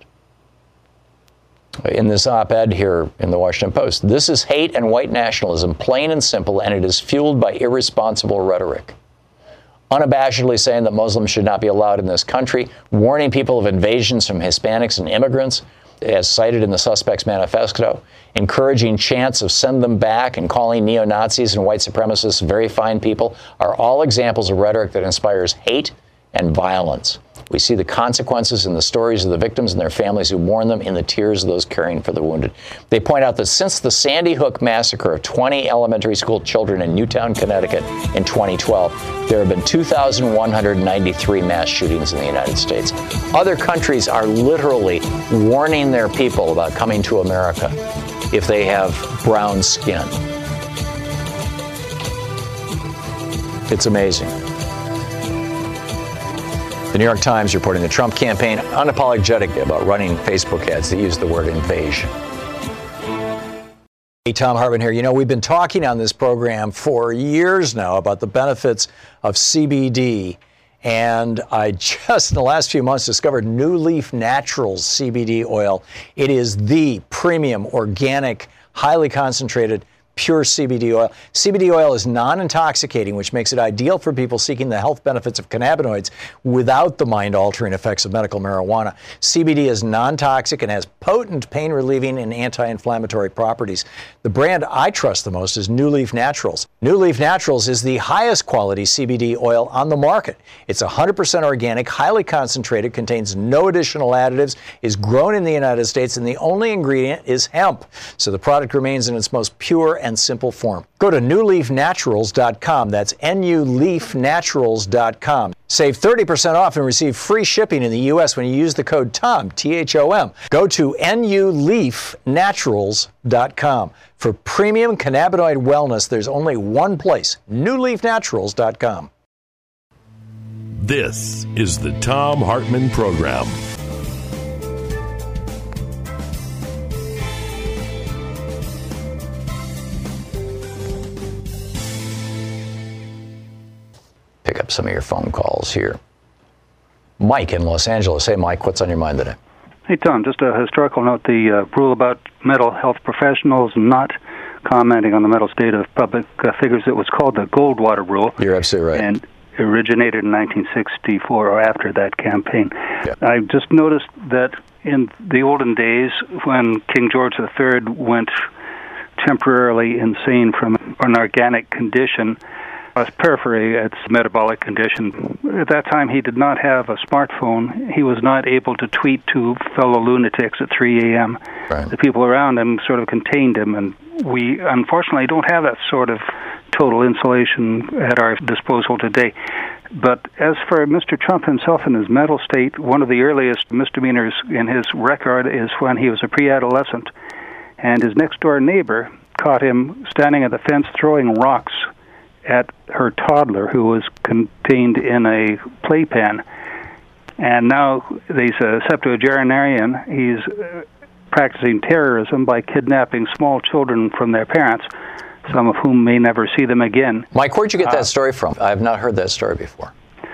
In this op-ed here in the Washington Post, this is hate and white nationalism, plain and simple, and it is fueled by irresponsible rhetoric. Unabashedly saying that Muslims should not be allowed in this country, warning people of invasions from Hispanics and immigrants, as cited in the Suspects Manifesto, encouraging chants of send them back, and calling neo-Nazis and white supremacists very fine people are all examples of rhetoric that inspires hate and violence. We see the consequences in the stories of the victims and their families who mourn them, in the tears of those caring for the wounded. They point out that since the Sandy Hook massacre of twenty elementary school children in Newtown, Connecticut in twenty twelve, there have been two thousand one hundred ninety-three mass shootings in the United States. Other countries are literally warning their people about coming to America if they have brown skin. It's amazing. The New York Times reporting the Trump campaign unapologetic about running Facebook ads that use the word invasion. Hey, Thom Hartmann here. You know, we've been talking on this program for years now about the benefits of C B D. And I just, in the last few months, discovered New Leaf Naturals C B D oil. It is the premium, organic, highly concentrated, pure C B D oil. C B D oil is non-intoxicating, which makes it ideal for people seeking the health benefits of cannabinoids without the mind-altering effects of medical marijuana. C B D is non-toxic and has potent pain-relieving and anti-inflammatory properties. The brand I trust the most is New Leaf Naturals. New Leaf Naturals is the highest quality C B D oil on the market. It's one hundred percent organic, highly concentrated, contains no additional additives, is grown in the United States, and the only ingredient is hemp. So the product remains in its most pure and simple form. Go to new leaf naturals dot com. That's N U leaf naturals dot com. Save thirty percent off and receive free shipping in the U S when you use the code TOM, T H O M. Go to N U leaf naturals dot com. For premium cannabinoid wellness, there's only one place, new leaf naturals dot com. This is the Thom Hartmann Program. Pick up some of your phone calls here. Mike in Los Angeles. Hey, Mike, what's on your mind today? Hey, Tom, just a historical note. The uh, rule about mental health professionals not commenting on the mental state of public uh, figures, it was called the Goldwater Rule. You're absolutely right. And originated in nineteen sixty-four or after that campaign. Yeah. I just noticed that in the olden days when King George the Third went temporarily insane from an organic condition, a periphery, it's metabolic condition. At that time, he did not have a smartphone. He was not able to tweet to fellow lunatics at three a.m. Right. The people around him sort of contained him, and we unfortunately don't have that sort of total insulation at our disposal today. But as for Mister Trump himself and his mental state, one of the earliest misdemeanors in his record is when he was a pre-adolescent, and his next-door neighbor caught him standing at the fence throwing rocks at her toddler who was contained in a playpen. And now he's a septuagenarian. He's uh, practicing terrorism by kidnapping small children from their parents, some of whom may never see them again. Mike, where'd you get uh, that story from? I have not heard that story before.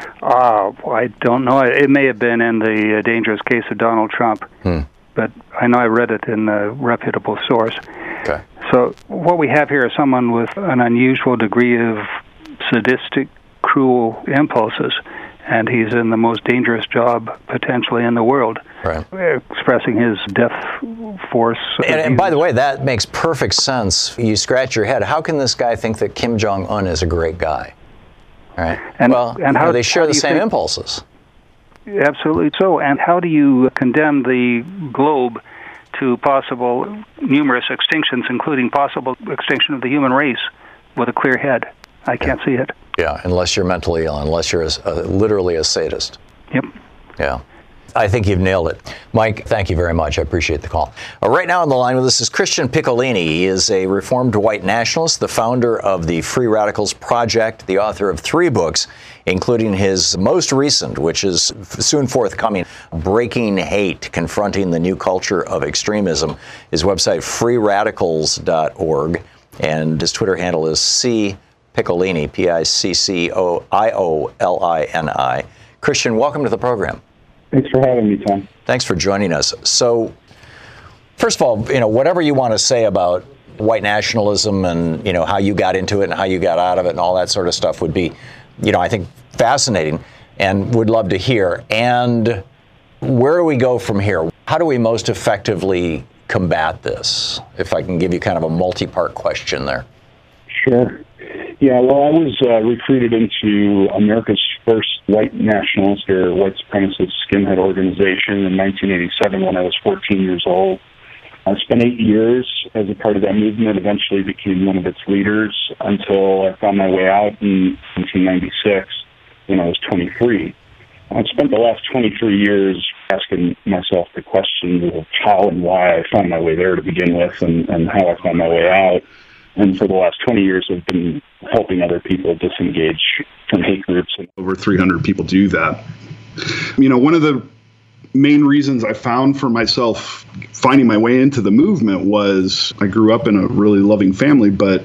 Uh, I don't know. It may have been in the uh, dangerous case of Donald Trump, hmm. but I know I read it in a reputable source. Okay. So what we have here is someone with an unusual degree of sadistic, cruel impulses, and he's in the most dangerous job potentially in the world, right, expressing his death force. And, and by the way, that makes perfect sense. You scratch your head. How can this guy think that Kim Jong-un is a great guy? All right. And, well, and how, you know, they share how the same think, impulses. Absolutely so. And how do you condemn the globe to possible numerous extinctions, including possible extinction of the human race, with a clear head? I can't yeah. see it. Yeah, unless you're mentally ill, unless you're a, a, literally a sadist. Yep. Yeah. I think you've nailed it. Mike, thank you very much. I appreciate the call. Uh, right now on the line with us is Christian Piccolini. He is a reformed white nationalist, the founder of the Free Radicals Project, the author of three books, including his most recent, which is soon forthcoming, Breaking Hate, Confronting the New Culture of Extremism. His website, free radicals dot org, and his Twitter handle is C Piccolini, P I C C O I O L I N I. Christian, welcome to the program. Thanks for having me, Tom. Thanks for joining us. So, first of all, you know, whatever you want to say about white nationalism and, you know, how you got into it and how you got out of it and all that sort of stuff would be, you know, I think fascinating and would love to hear. And where do we go from here? How do we most effectively combat this? If I can give you kind of a multi-part question there. Sure. Yeah, well, I was uh, recruited into America's first white nationalist or white supremacist skinhead organization in nineteen eighty-seven when I was fourteen years old. I spent eight years as a part of that movement, eventually became one of its leaders until I found my way out in nineteen ninety-six when I was twenty-three. I've spent the last twenty-three years asking myself the question of how and why I found my way there to begin with and, and how I found my way out. And for the last twenty years, I've been helping other people disengage from hate groups. Over three hundred people do that. You know, one of the main reasons I found for myself finding my way into the movement was I grew up in a really loving family, but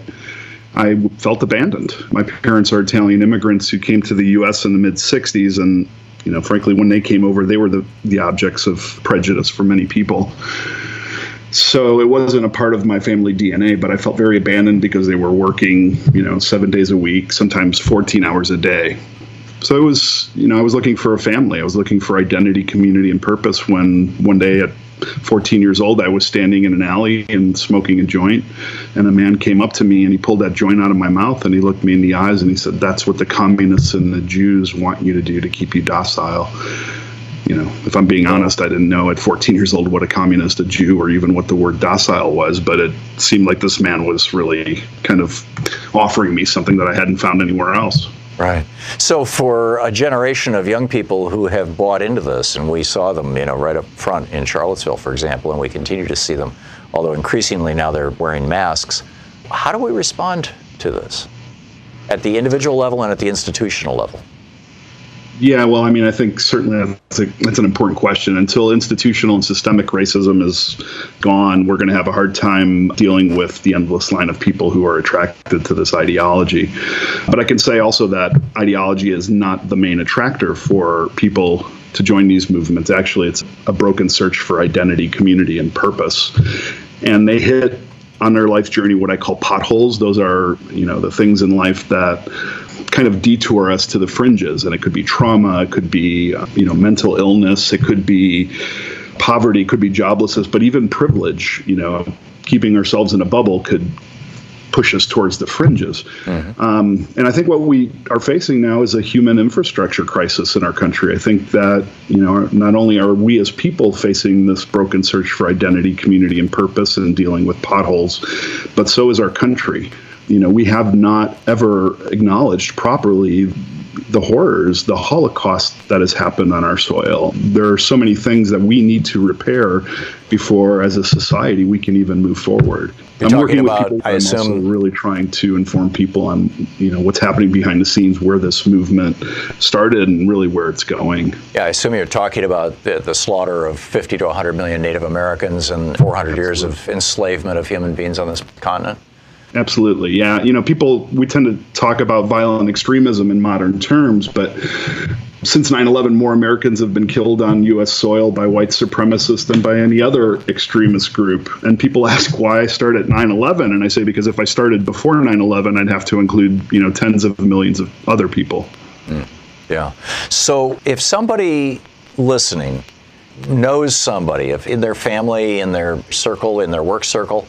I felt abandoned. My parents are Italian immigrants who came to the U S in the mid sixties, and, you know, frankly, when they came over, they were the, the objects of prejudice for many people. So it wasn't a part of my family D N A, but I felt very abandoned because they were working, you know, seven days a week, sometimes fourteen hours a day. So it was, you know, I was looking for a family. I was looking for identity, community, and purpose when one day at fourteen years old, I was standing in an alley and smoking a joint, and a man came up to me and he pulled that joint out of my mouth and he looked me in the eyes and he said, "That's what the communists and the Jews want you to do to keep you docile." you know, if I'm being honest, I didn't know at fourteen years old what a communist, a Jew, or even what the word docile was, but it seemed like this man was really kind of offering me something that I hadn't found anywhere else. Right. So for a generation of young people who have bought into this, and we saw them, you know, right up front in Charlottesville, for example, and we continue to see them, although increasingly now they're wearing masks, how do we respond to this at the individual level and at the institutional level? Yeah, well, I mean, I think certainly that's, a, that's an important question. Until institutional and systemic racism is gone, we're going to have a hard time dealing with the endless line of people who are attracted to this ideology. But I can say also that ideology is not the main attractor for people to join these movements. Actually, it's a broken search for identity, community, and purpose. And they hit on their life journey what I call potholes. Those are, you know, the things in life that kind of detour us to the fringes, and it could be trauma, it could be uh, you know, mental illness, it could be poverty, it could be joblessness, but even privilege, you know, keeping ourselves in a bubble could push us towards the fringes. Mm-hmm. Um, and I think what we are facing now is a human infrastructure crisis in our country. I think that, you know, not only are we as people facing this broken search for identity, community, and purpose and dealing with potholes, but so is our country. You know, we have not ever acknowledged properly the horrors, the Holocaust that has happened on our soil. There are so many things that we need to repair before, as a society, we can even move forward. You're I'm working about, with people, I I'm assume, also really trying to inform people on, you know, what's happening behind the scenes, where this movement started, and really where it's going. Yeah, I assume you're talking about the, the slaughter of fifty to one hundred million Native Americans and four hundred years of enslavement of human beings on this continent. Absolutely, yeah. You know, people, we tend to talk about violent extremism in modern terms, but since nine eleven, more Americans have been killed on U S soil by white supremacists than by any other extremist group. And people ask why I start at nine eleven, and I say because if I started before nine eleven, I'd have to include, you know, tens of millions of other people. Mm, yeah. So if somebody listening knows somebody, if in their family, in their circle, in their work circle,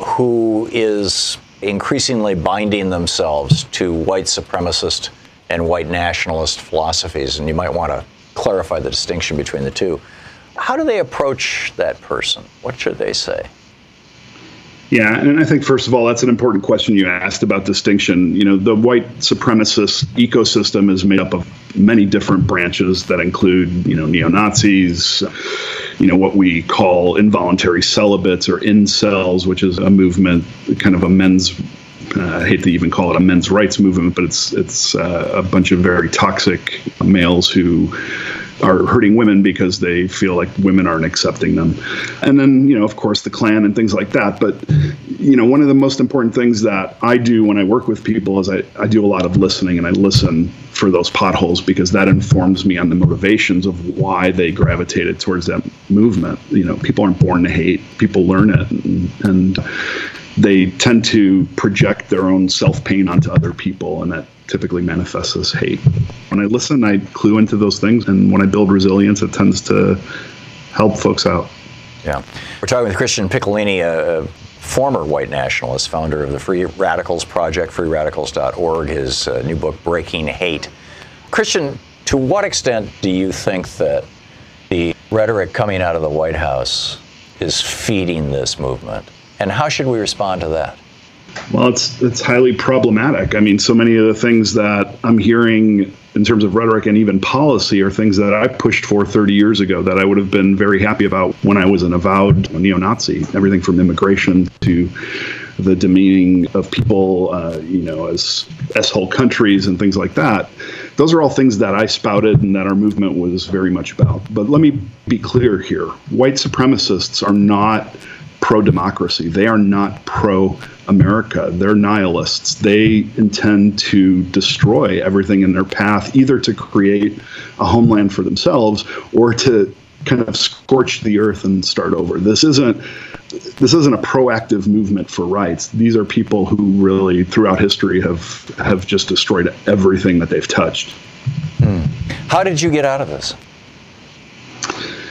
who is increasingly binding themselves to white supremacist and white nationalist philosophies, and you might want to clarify the distinction between the two, how do they approach that person? What should they say? Yeah, and I think, first of all, that's an important question you asked about distinction. You know, the white supremacist ecosystem is made up of many different branches that include, you know, neo-Nazis, you know, what we call involuntary celibates or incels, which is a movement, kind of a men's, uh, I hate to even call it a men's rights movement, but it's it's uh, a bunch of very toxic males who are hurting women because they feel like women aren't accepting them. And then, you know, of course, the Klan and things like that. But, you know, one of the most important things that I do when I work with people is I, I do a lot of listening, and I listen for those potholes, because that informs me on the motivations of why they gravitated towards that movement. You know, people aren't born to hate. People learn it, and, and they tend to project their own self-pain onto other people, and that typically manifests as hate. When I listen, I clue into those things, and when I build resilience, it tends to help folks out. Yeah. We're talking with Christian Piccolini, a former white nationalist, founder of the Free Radicals Project, free radicals dot org, his uh, new book, Breaking Hate. Christian, to what extent do you think that the rhetoric coming out of the White House is feeding this movement? And how should we respond to that? Well, it's it's highly problematic. I mean, so many of the things that I'm hearing in terms of rhetoric and even policy are things that I pushed for thirty years ago that I would have been very happy about when I was an avowed neo-Nazi. Everything from immigration to the demeaning of people, uh, you know, as S-hole countries and things like that. Those are all things that I spouted and that our movement was very much about. But let me be clear here. White supremacists are not pro-democracy. They are not pro-America. They're nihilists. They intend to destroy everything in their path, either to create a homeland for themselves or to kind of scorch the earth and start over. This isn't this isn't a proactive movement for rights. These are people who really, throughout history, have have just destroyed everything that they've touched. Hmm. How did you get out of this?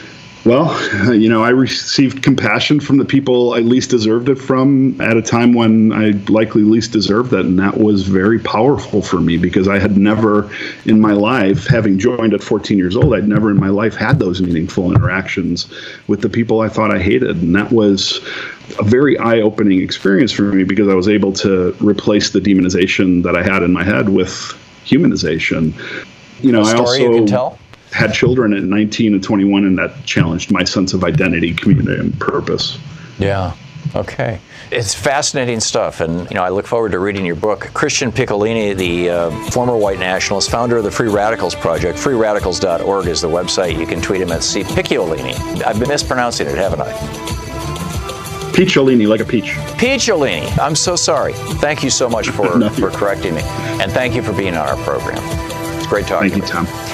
Well, you know, I received compassion from the people I least deserved it from at a time when I likely least deserved it. And that was very powerful for me because I had never in my life, having joined at fourteen years old, I'd never in my life had those meaningful interactions with the people I thought I hated. And that was a very eye-opening experience for me because I was able to replace the demonization that I had in my head with humanization. You know, a story I also you can tell? had children at nineteen and twenty-one, and that challenged my sense of identity, community, and purpose. Yeah. Okay. It's fascinating stuff, and you know I look forward to reading your book. Christian Piccolini, the uh, former white nationalist, founder of the Free Radicals Project. free radicals dot org is the website. You can tweet him at C. Piccolini. I've been mispronouncing it, haven't I? Picciolini, like a peach. Picciolini. I'm so sorry. Thank you so much for, no. for correcting me, and thank you for being on our program. It's great talking thank to you, you. Tom.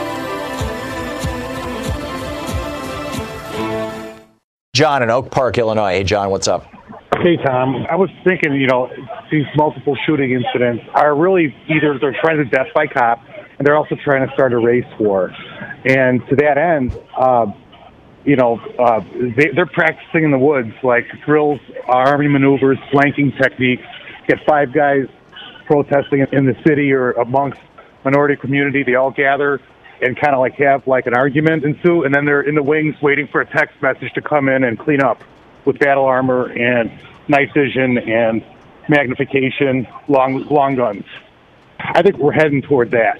John in Oak Park, Illinois. Hey, John, what's up? Hey, Tom. I was thinking, you know, these multiple shooting incidents are really either they're trying to death by cop, and they're also trying to start a race war. And to that end, uh, you know, uh, they, they're practicing in the woods, like drills, army maneuvers, flanking techniques. Get five guys protesting in the city or amongst minority community. They all gather and kind of like have like an argument ensue, and then they're in the wings waiting for a text message to come in and clean up with battle armor and night vision and magnification, long long guns. I think we're heading toward that.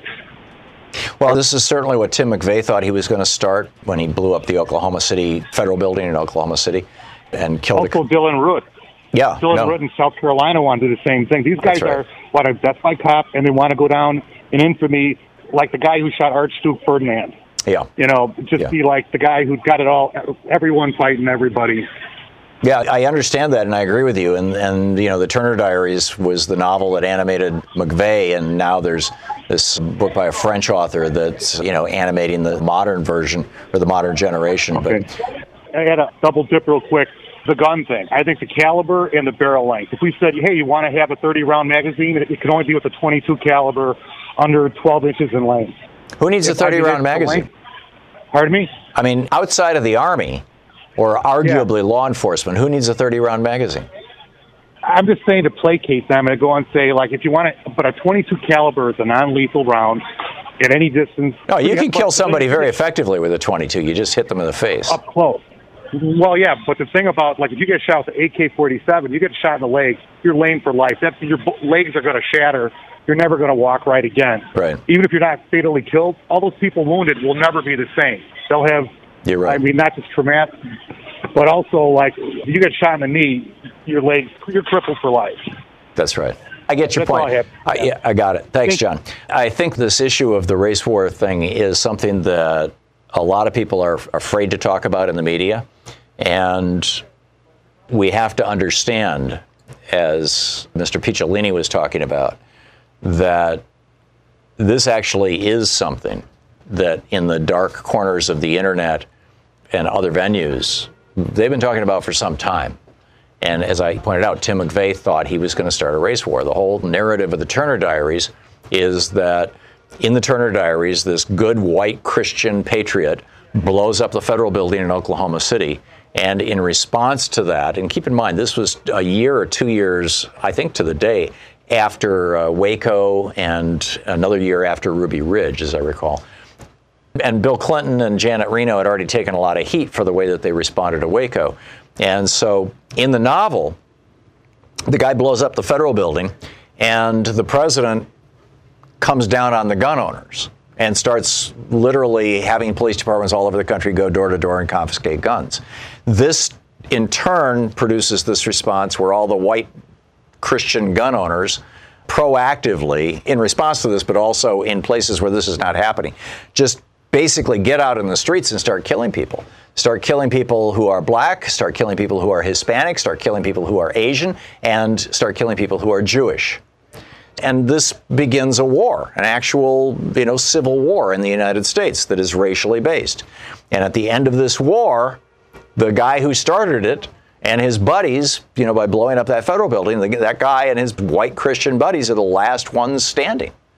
Well, this is certainly what Tim McVeigh thought he was going to start when he blew up the Oklahoma City federal building in Oklahoma City and killed. Also, a... Dylan Root. Yeah, Dylan no. Root in South Carolina want to do the same thing. These guys right. are what a death by cop, and they want to go down in infamy, like the guy who shot Archduke Ferdinand. Yeah. You know, just yeah. be like the guy who got it all, everyone fighting everybody. Yeah, I understand that, and I agree with you. And, and you know, the Turner Diaries was the novel that animated McVeigh, and now there's this book by a French author that's, you know, animating the modern version, or the modern generation. Okay. But I had a double dip real quick. The gun thing. I think the caliber and the barrel length. If we said, hey, you want to have a thirty round magazine, it can only be with a twenty-two caliber under twelve inches in length. Who needs if a thirty round magazine? Length, pardon me? I mean, outside of the Army, or arguably yeah. law enforcement, who needs a thirty round magazine? I'm just saying to placate them and go and say, like, if you want to, but a twenty-two caliber is a non-lethal round at any distance. No, you can kill somebody very effectively with a twenty-two. You just hit them in the face. Up close. Well, yeah, but the thing about, like, if you get shot with an A K forty-seven, you get shot in the leg, you're lame for life. That's, your legs are going to shatter. You're never going to walk right again. Right. Even if you're not fatally killed, all those people wounded will never be the same. They'll have, you're right. I mean, not just traumatic, but also, like, if you get shot in the knee, your legs, you're crippled for life. That's right. I get your That's point. I, have, I, yeah, I got it. Thanks, John. I think this issue of the race war thing is something that a lot of people are afraid to talk about in the media. And we have to understand, as Mister Picciolini was talking about, that this actually is something that in the dark corners of the internet and other venues, they've been talking about for some time. And as I pointed out, Tim McVeigh thought he was going to start a race war. The whole narrative of the Turner Diaries is that in the Turner Diaries, this good white Christian patriot blows up the federal building in Oklahoma City. And in response to that, and keep in mind, this was a year or two years, I think to the day, after uh, Waco and another year after Ruby Ridge, as I recall. And Bill Clinton and Janet Reno had already taken a lot of heat for the way that they responded to Waco. And so in the novel, the guy blows up the federal building, and the president comes down on the gun owners and starts literally having police departments all over the country go door to door and confiscate guns. This, in turn, produces this response where all the white Christian gun owners proactively, in response to this, but also in places where this is not happening, just basically get out in the streets and start killing people. Start killing people who are black, start killing people who are Hispanic, start killing people who are Asian, and start killing people who are Jewish. And this begins a war, an actual, you know, civil war in the United States that is racially based. And at the end of this war, the guy who started it and his buddies, you know, by blowing up that federal building, that guy and his white Christian buddies are the last ones standing.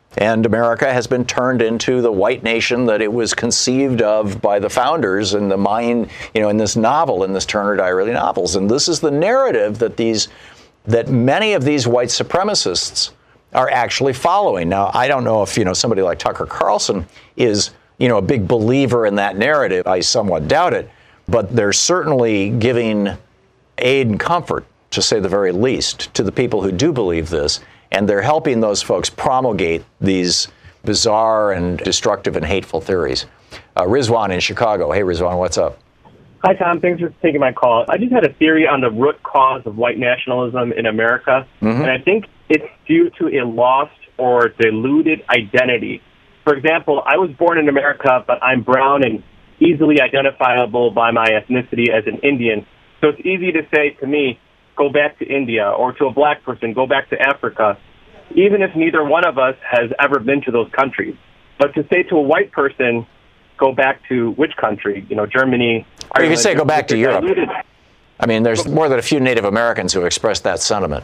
And America has been turned into the white nation that it was conceived of by the founders in the mind, you know, in this novel, in this Turner Diary novels. And this is the narrative that these, that many of these white supremacists are actually following. Now, I don't know if, you know, somebody like Tucker Carlson is, you know, a big believer in that narrative. I somewhat doubt it, but they're certainly giving aid and comfort, to say the very least, to the people who do believe this. And they're helping those folks promulgate these bizarre and destructive and hateful theories. Uh, Rizwan in Chicago. Hey, Rizwan, what's up? Hi, Tom. Thanks for taking my call. I just had a theory on the root cause of white nationalism in America, mm-hmm. and I think it's due to a lost or diluted identity. For example, I was born in America, but I'm brown and easily identifiable by my ethnicity as an Indian. So it's easy to say to me, go back to India, or to a black person, go back to Africa, even if neither one of us has ever been to those countries. But to say to a white person, go back to which country? You know, Germany. Or you could say go back to Europe. Diluted. I mean, there's more than a few Native Americans who expressed that sentiment.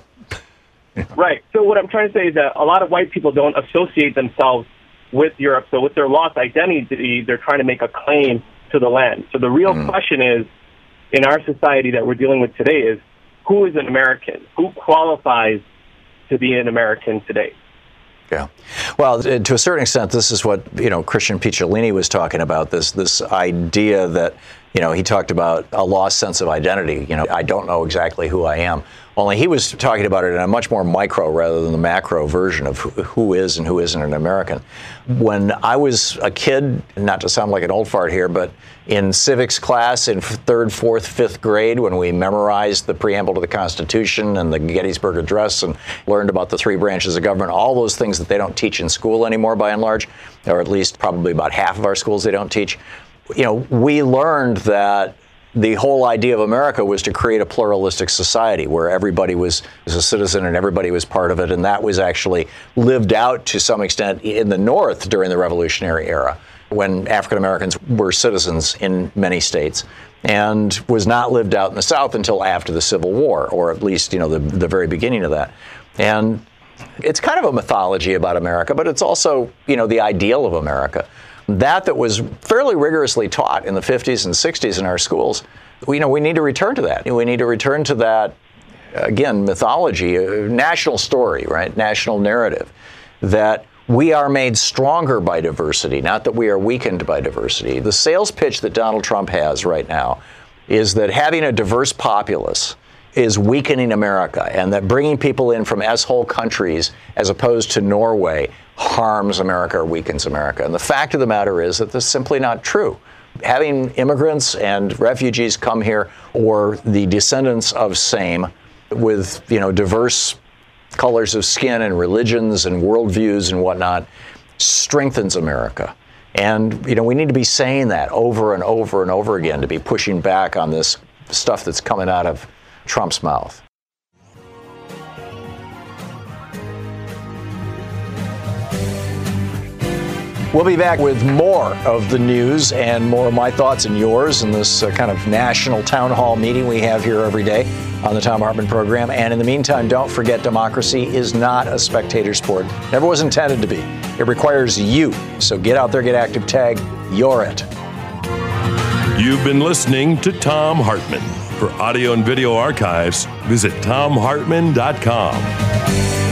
Right. So what I'm trying to say is that a lot of white people don't associate themselves with Europe. So with their lost identity, they're trying to make a claim to the land. So the real mm. question is, in our society that we're dealing with today, is who is an American? Who qualifies to be an American today? Yeah. Well, to a certain extent, this is what, you know, Christian Picciolini was talking about, this this idea that, you know, he talked about a lost sense of identity. You know, I don't know exactly who I am. Only he was talking about it in a much more micro rather than the macro version of who is and who isn't an American. When I was a kid, not to sound like an old fart here, but in civics class in third, fourth, fifth grade, when we memorized the preamble to the Constitution and the Gettysburg Address and learned about the three branches of government, all those things that they don't teach in school anymore by and large, or at least probably about half of our schools they don't teach, you know, we learned that the whole idea of America was to create a pluralistic society where everybody was, was a citizen and everybody was part of it. And that was actually lived out to some extent in the North during the Revolutionary era, when African Americans were citizens in many states, and was not lived out in the South until after the Civil War, or at least, you know, the, the very beginning of that. And it's kind of a mythology about America, but it's also, you know, the ideal of America. That that was fairly rigorously taught in the fifties and sixties in our schools. We, you know, we need to return to that. We need to return to that, again, mythology, a national story, right? National narrative, that we are made stronger by diversity, not that we are weakened by diversity. The sales pitch that Donald Trump has right now is that having a diverse populace is weakening America, and that bringing people in from S-hole countries as opposed to Norway harms America or weakens America. And the fact of the matter is that this is simply not true. Having immigrants and refugees come here, or the descendants of same, with, you know, diverse colors of skin and religions and worldviews and whatnot, strengthens America. And, you know, we need to be saying that over and over and over again, to be pushing back on this stuff that's coming out of Trump's mouth. We'll be back with more of the news and more of my thoughts and yours in this uh, kind of national town hall meeting we have here every day on the Thom Hartmann program. And in the meantime, don't forget, democracy is not a spectator sport. Never was intended to be. It requires you. So get out there, get active, tag, you're it. You've been listening to Thom Hartmann. For audio and video archives, visit thom hartmann dot com.